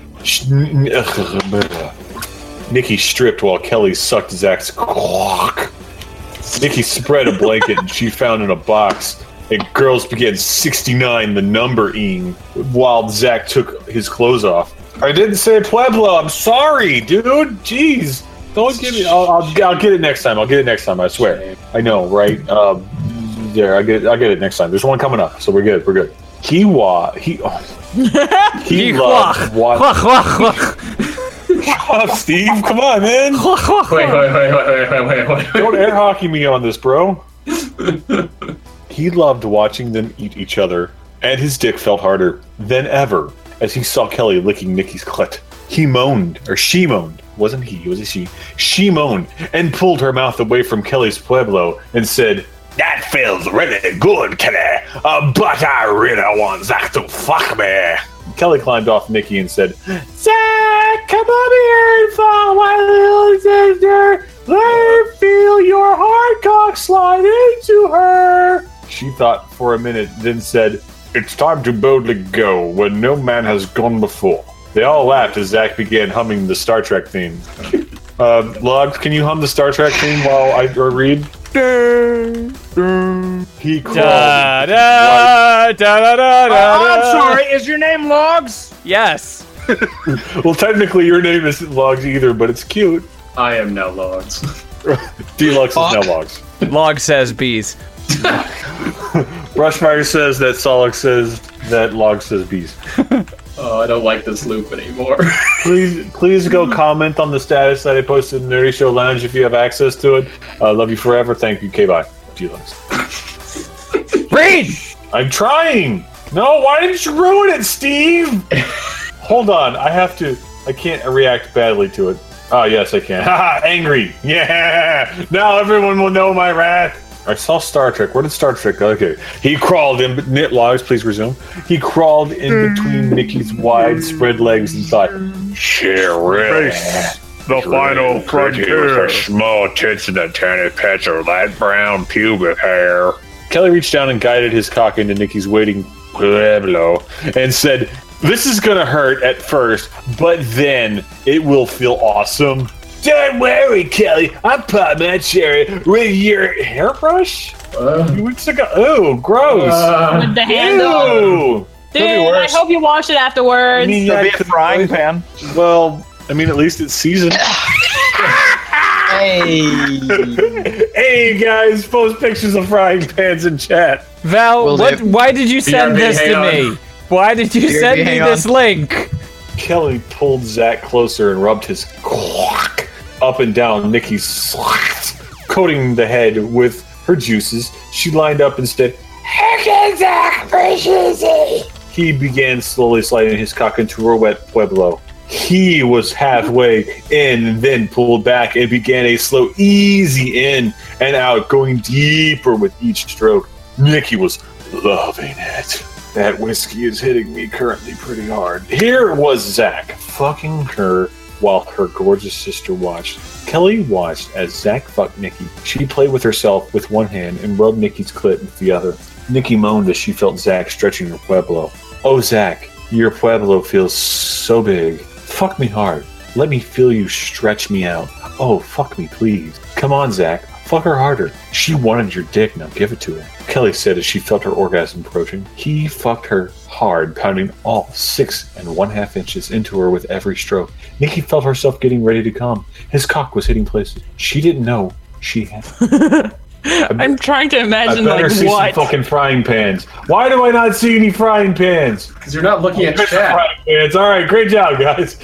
Nikki stripped while Kelly sucked Zach's cock. Nikki spread a blanket and she found in a box, and girls began sixty-nine the number-ing while Zach took his clothes off. I didn't say Pueblo. I'm sorry, dude. Jeez. Don't give me. I'll, I'll, I'll get it next time. I'll get it next time. I swear. I know, right? Um, there. I get. I'll get it next time. There's one coming up, so we're good. We're good. He wa. He. Oh. He loved watching. Shut up, Steve. Come on, man. Wait, wait, wait, wait, wait, wait, wait. Don't air hockey me on this, bro. He loved watching them eat each other, and his dick felt harder than ever as he saw Kelly licking Nikki's clit. He moaned, or she moaned. Wasn't he, it was a she. She moaned and pulled her mouth away from Kelly's Pueblo and said, "That feels really good, Kelly, uh, but I really want Zach to fuck me." Kelly climbed off Nikki and said, "Zach, come over here and fuck my little sister. Let her feel your hard cock slide into her." She thought for a minute, then said, "It's time to boldly go where no man has gone before." They all laughed as Zach began humming the Star Trek theme. uh, Logs, can you hum the Star Trek theme while I read? He crawled. Da, da, da, da, da, Oh, I'm da. sorry. Is your name Logs? Yes. Well, technically your name isn't Logs either, but it's cute. I am now Logs. Deluxe is now Logs. Log says bees. Brushfire says that Solix says that Log says bees. Oh, I don't like this loop anymore. Please, please go comment on the status that I posted in Nerdy Show Lounge if you have access to it. Uh, love you forever. Thank you. K-bye. Deluxe. Read! I'm trying! No, why didn't you ruin it, Steve? Hold on, I have to... I can't react badly to it. Oh, yes, I can. Haha, angry! Yeah! Now everyone will know my wrath! I saw Star Trek. Where did Star Trek go? Okay. He crawled in... Knit Logs, please resume. He crawled in between Nikki's wide spread legs and thought, Sherry, the final frontier. With her small tits and a tiny patch of light brown pubic hair. Kelly reached down and guided his cock into Nikki's waiting pueblo and said, this is gonna hurt at first, but then it will feel awesome. Don't worry, Kelly. I popped my cherry with your hairbrush. Uh, you went to go. Oh, gross. Uh, with the handle. Ew. Dude, I hope you wash it afterwards. I mean, yeah, it's a frying pan. Well, I mean, at least it's seasoned. Hey. Hey, guys, post pictures of frying pans in chat. Val, Will what? do. Why did you send B R B, this to hang me? on. Why did you B R B, send me hang this on. link? Kelly pulled Zach closer and rubbed his quack up and down Nikki's slats, coating the head with her juices. She lined up and said, "Hey, Zach, easy." He began slowly sliding his cock into her wet pueblo. He was halfway in and then pulled back and began a slow, easy in and out, going deeper with each stroke. Nikki was loving it. That whiskey is hitting me currently pretty hard. Here was Zach fucking her while her gorgeous sister watched. Kelly watched as Zach fucked Nikki. She played with herself with one hand and rubbed Nikki's clit with the other. Nikki moaned as she felt Zach stretching her pueblo. Oh, Zach, your pueblo feels so big. Fuck me hard. Let me feel you stretch me out. Oh, fuck me, please. Come on, Zach. Fuck her harder. She wanted your dick, now give it to her. Kelly said as she felt her orgasm approaching. He fucked her hard, pounding all six and one half inches into her with every stroke. Nikki felt herself getting ready to come. His cock was hitting places she didn't know she had. I'm trying to imagine, I better like, see what? some fucking frying pans. Why do I not see any frying pans? Because you're not looking at chat. Frying pans. All right, great job, guys.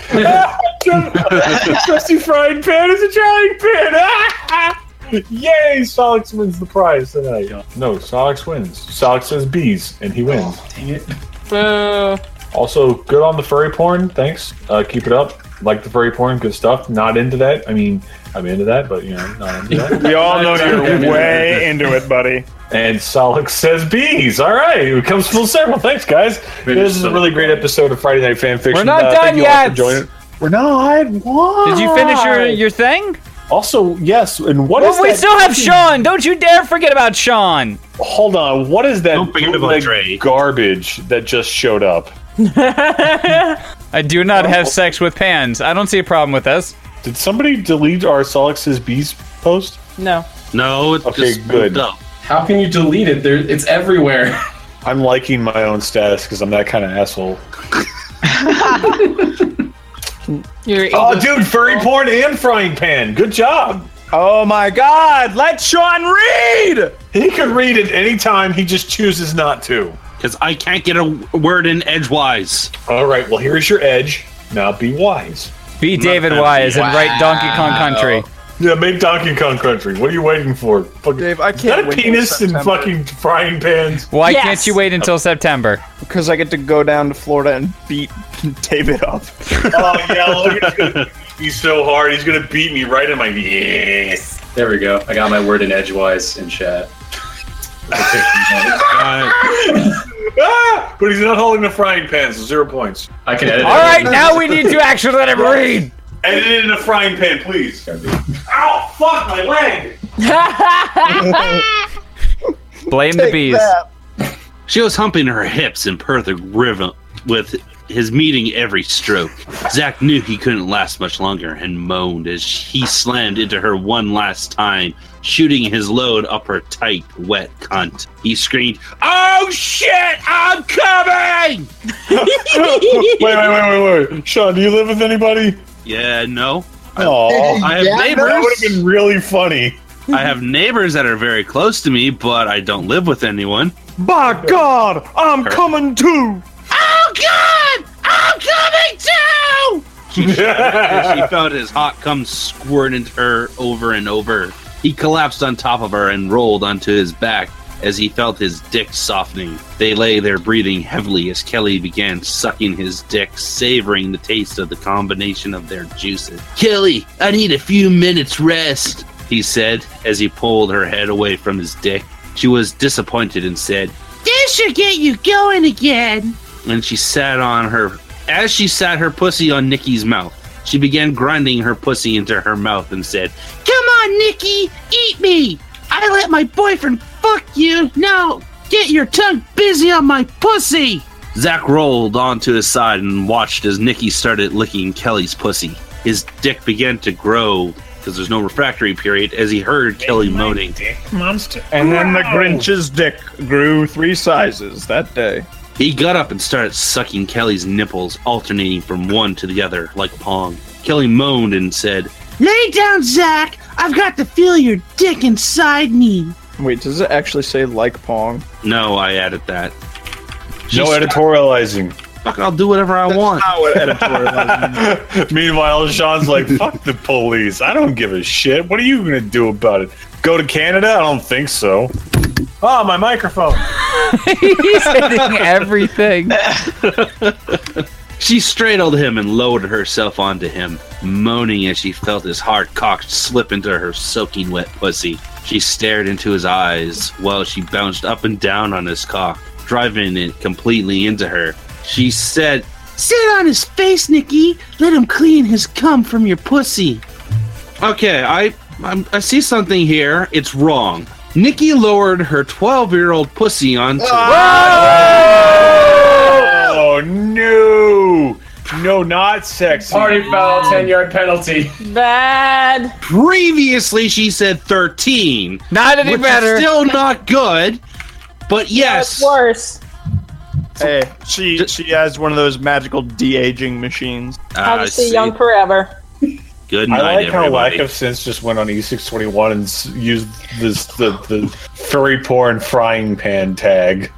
Trusty frying pan is a frying pan. Yay! Solix wins the prize tonight. No, Solix wins. Solix says bees, and he wins. Oh, dang it. Boo. Also, good on the furry porn. Thanks. Uh, keep it up. Like the furry porn. Good stuff. Not into that. I mean, I'm into that, but, you know, not into that. We all know you're way into it, buddy. And Solix says bees. All right. It comes full circle. Thanks, guys. This is a really great episode of Friday Night Fan Fiction. We're not uh, done thank you all yet. for joining. We're not. Why? Did you finish your, your thing? Also, yes. And what well, is we that still have fucking- Sean. Don't you dare forget about Sean. Hold on. What is that Don't forget about bootleg Dre. garbage that just showed up? I do not have sex with pans. I don't see a problem with this. Did somebody delete our Solix's Bees post? No. No, it's Okay, just good. moved up. How can you delete it? There, it's everywhere. I'm liking my own status because I'm that kind of asshole. You're Oh, dude, furry porn and frying pan. Good job. Oh my God! Let Sean read. He could read at any time. He just chooses not to. Because I can't get a word in edgewise. All right. Well, here's your edge. Now be wise. Be David Wise and write Donkey Kong Country. Yeah, make Donkey Kong Country. What are you waiting for? Fucking, Dave, I is can't that a wait till penis in September. fucking frying pans? Why Yes. can't you wait until September? Because I get to go down to Florida and beat David up. Oh yeah, look, he's gonna beat me so hard. He's gonna beat me right in my yes. There we go. I got my word in edgewise in chat. Ah, but he's not holding the frying pan, so zero points. I can edit All it. right, now we need to actually let him read. Edit it in a frying pan, please. Ow! Fuck my leg. Blame the bees. She was humping her hips in perfect rhythm with his meeting every stroke. Zach knew he couldn't last much longer and moaned as he slammed into her one last time, shooting his load up her tight, wet cunt. He screamed, "Oh shit, I'm coming!" wait, wait, wait, wait, wait. Sean, do you live with anybody? Yeah, no. Oh, I have yeah, neighbors. That would have been really funny. I have neighbors that are very close to me, but I don't live with anyone. By God, I'm coming too. Oh God! I'm coming too! She shouted as she felt his hot cum squirt into her over and over. He collapsed on top of her and rolled onto his back as he felt his dick softening. They lay there breathing heavily as Kelly began sucking his dick, savoring the taste of the combination of their juices. Kelly, I need a few minutes rest, he said as he pulled her head away from his dick. She was disappointed and said, This should get you going again. and she sat on her, as she sat her pussy on Nikki's mouth. She began grinding her pussy into her mouth and said, Come on, Nikki, eat me. I let my boyfriend fuck you. Now get your tongue busy on my pussy. Zach rolled onto his side and watched as Nikki started licking Kelly's pussy. His dick began to grow because there's no refractory period as he heard Kelly moaning. Monster. And then the Grinch's dick grew three sizes that day. He got up and started sucking Kelly's nipples, alternating from one to the other like Pong. Kelly moaned and said, Lay down, Zach. I've got to feel your dick inside me. Wait, does it actually say like Pong? No, I added that. No editorializing. Fuck, I'll do whatever I want. Not what editorializing. Meanwhile, Sean's like, fuck the police. I don't give a shit. What are you going to do about it? Go to Canada? I don't think so. Oh, my microphone. He's hitting everything. She straddled him and lowered herself onto him, moaning as she felt his hard cock slip into her soaking wet pussy. She stared into his eyes while she bounced up and down on his cock, driving it completely into her. She said, Sit on his face, Nikki. Let him clean his cum from your pussy. Okay, I I'm, I see something here. It's wrong. Nikki lowered her twelve-year-old pussy onto... Oh, no. No, not sexy. Party foul, ten-yard penalty. Bad. Previously, she said thirteen. Not any which better. Is still not good, but yes. That's worse. Hey, she she has one of those magical de-aging machines. How to stay young forever. Good I night, like how everybody. Lack of Sense just went on E six twenty-one and s- used this the, the furry porn frying pan tag.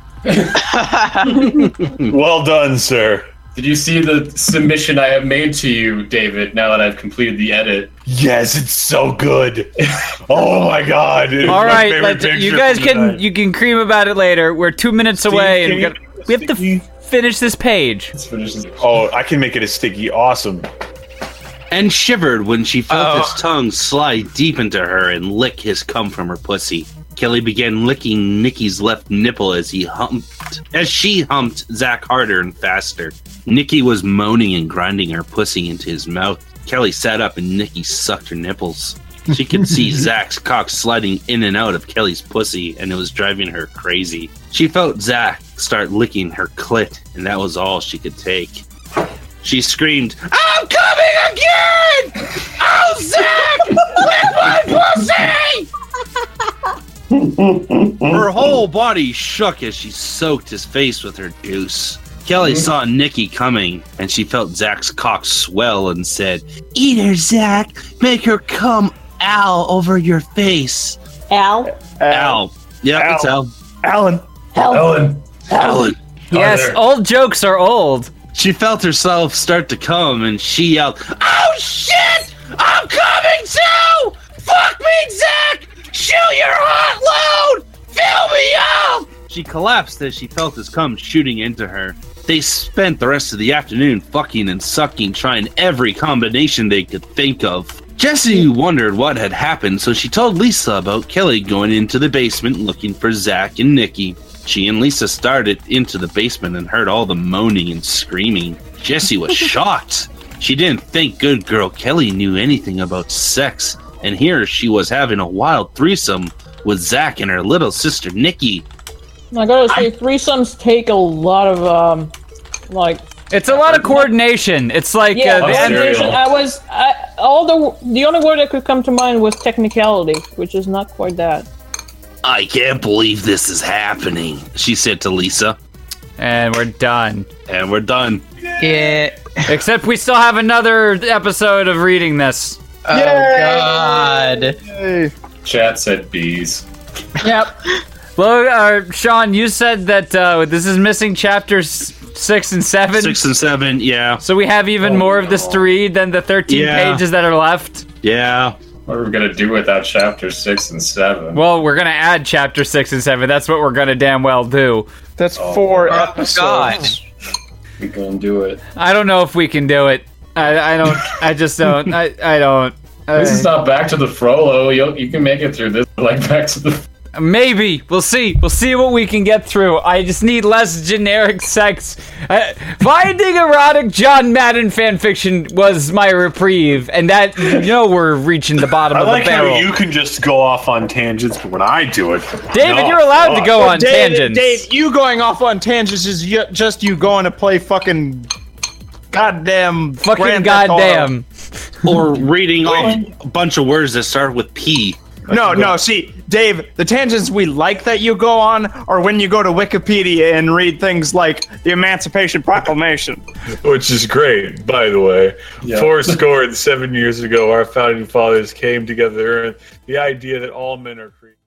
Well done, sir. Did you see the submission I have made to you, David, now that I've completed the edit? Yes, it's so good. Oh my god. It's All my right, favorite let's, you picture guys from can tonight. you can cream about it later. We're two minutes Steve, away, and can we, you- gotta, we have to f- finish this page. Oh, I can make it a sticky. Awesome. And shivered when she felt Oh. his tongue slide deep into her and lick his cum from her pussy. Kelly began licking Nikki's left nipple as he humped, as she humped Zach harder and faster. Nikki was moaning and grinding her pussy into his mouth. Kelly sat up and Nikki sucked her nipples. She could see Zach's cock sliding in and out of Kelly's pussy, and it was driving her crazy. She felt Zach start licking her clit, and that was all she could take. She screamed, I'm coming again! Oh, Zach! Lick my pussy! Her whole body shook as she soaked his face with her juice. Kelly saw Nikki coming, and she felt Zach's cock swell and said, Eat her, Zach. Make her come Al over your face. Al? Al. Yep, it's Al. Alan. Ellen. Alan. Yes, old jokes are old. She felt herself start to come, and she yelled, Oh, shit! I'm coming too! Fuck me, Zach! Shoot your hot load! Fill me up! She collapsed as she felt his cum shooting into her. They spent the rest of the afternoon fucking and sucking, trying every combination they could think of. Jessie wondered what had happened, so she told Lisa about Kelly going into the basement looking for Zach and Nikki. She and Lisa started into the basement and heard all the moaning and screaming. Jessie was shocked. She didn't think good girl Kelly knew anything about sex, and here she was having a wild threesome with Zach and her little sister Nikki. I gotta say, threesomes take a lot of, um, like... It's a lot of coordination. It's like Yeah, uh, the end- coordination. I was... I, all the... The only word that could come to mind was technicality, which is not quite that. I can't believe this is happening, she said to Lisa. And we're done. And we're done. Yeah. Except we still have another episode of reading this. Oh God! Chat said bees. Yep. Well, uh, Sean, you said that uh, this is missing chapters six and seven. Six and seven, yeah. So we have even Oh, more of no. this to read than the thirteen Yeah. pages that are left. Yeah. What are we gonna do without chapter six and seven? Well, we're gonna add chapter six and seven. That's what we're gonna damn well do. That's Oh, four oh, episodes. God. We gonna do it. I don't know if we can do it. I, I don't. I just don't. I, I don't. This Uh, is not Back to the Frollo. You you can make it through this like Back to the. Maybe we'll see. We'll see what we can get through. I just need less generic sex. Uh, finding erotic John Madden fanfiction was my reprieve, and that you know we're reaching the bottom I of like the how barrel. you can just go off on tangents, but when I do it, David, no, you're allowed to fuck. go on Dave, tangents. Dave, you going off on tangents is you, just you going to play fucking goddamn Fucking Grand Theft Auto. goddamn. Or reading off a bunch of words that start with P. No, no, see, Dave, the tangents we like that you go on are when you go to Wikipedia and read things like the Emancipation Proclamation. Which is great, by the way. Yeah. Four score and seven years ago, our founding fathers came together and the idea that all men are created.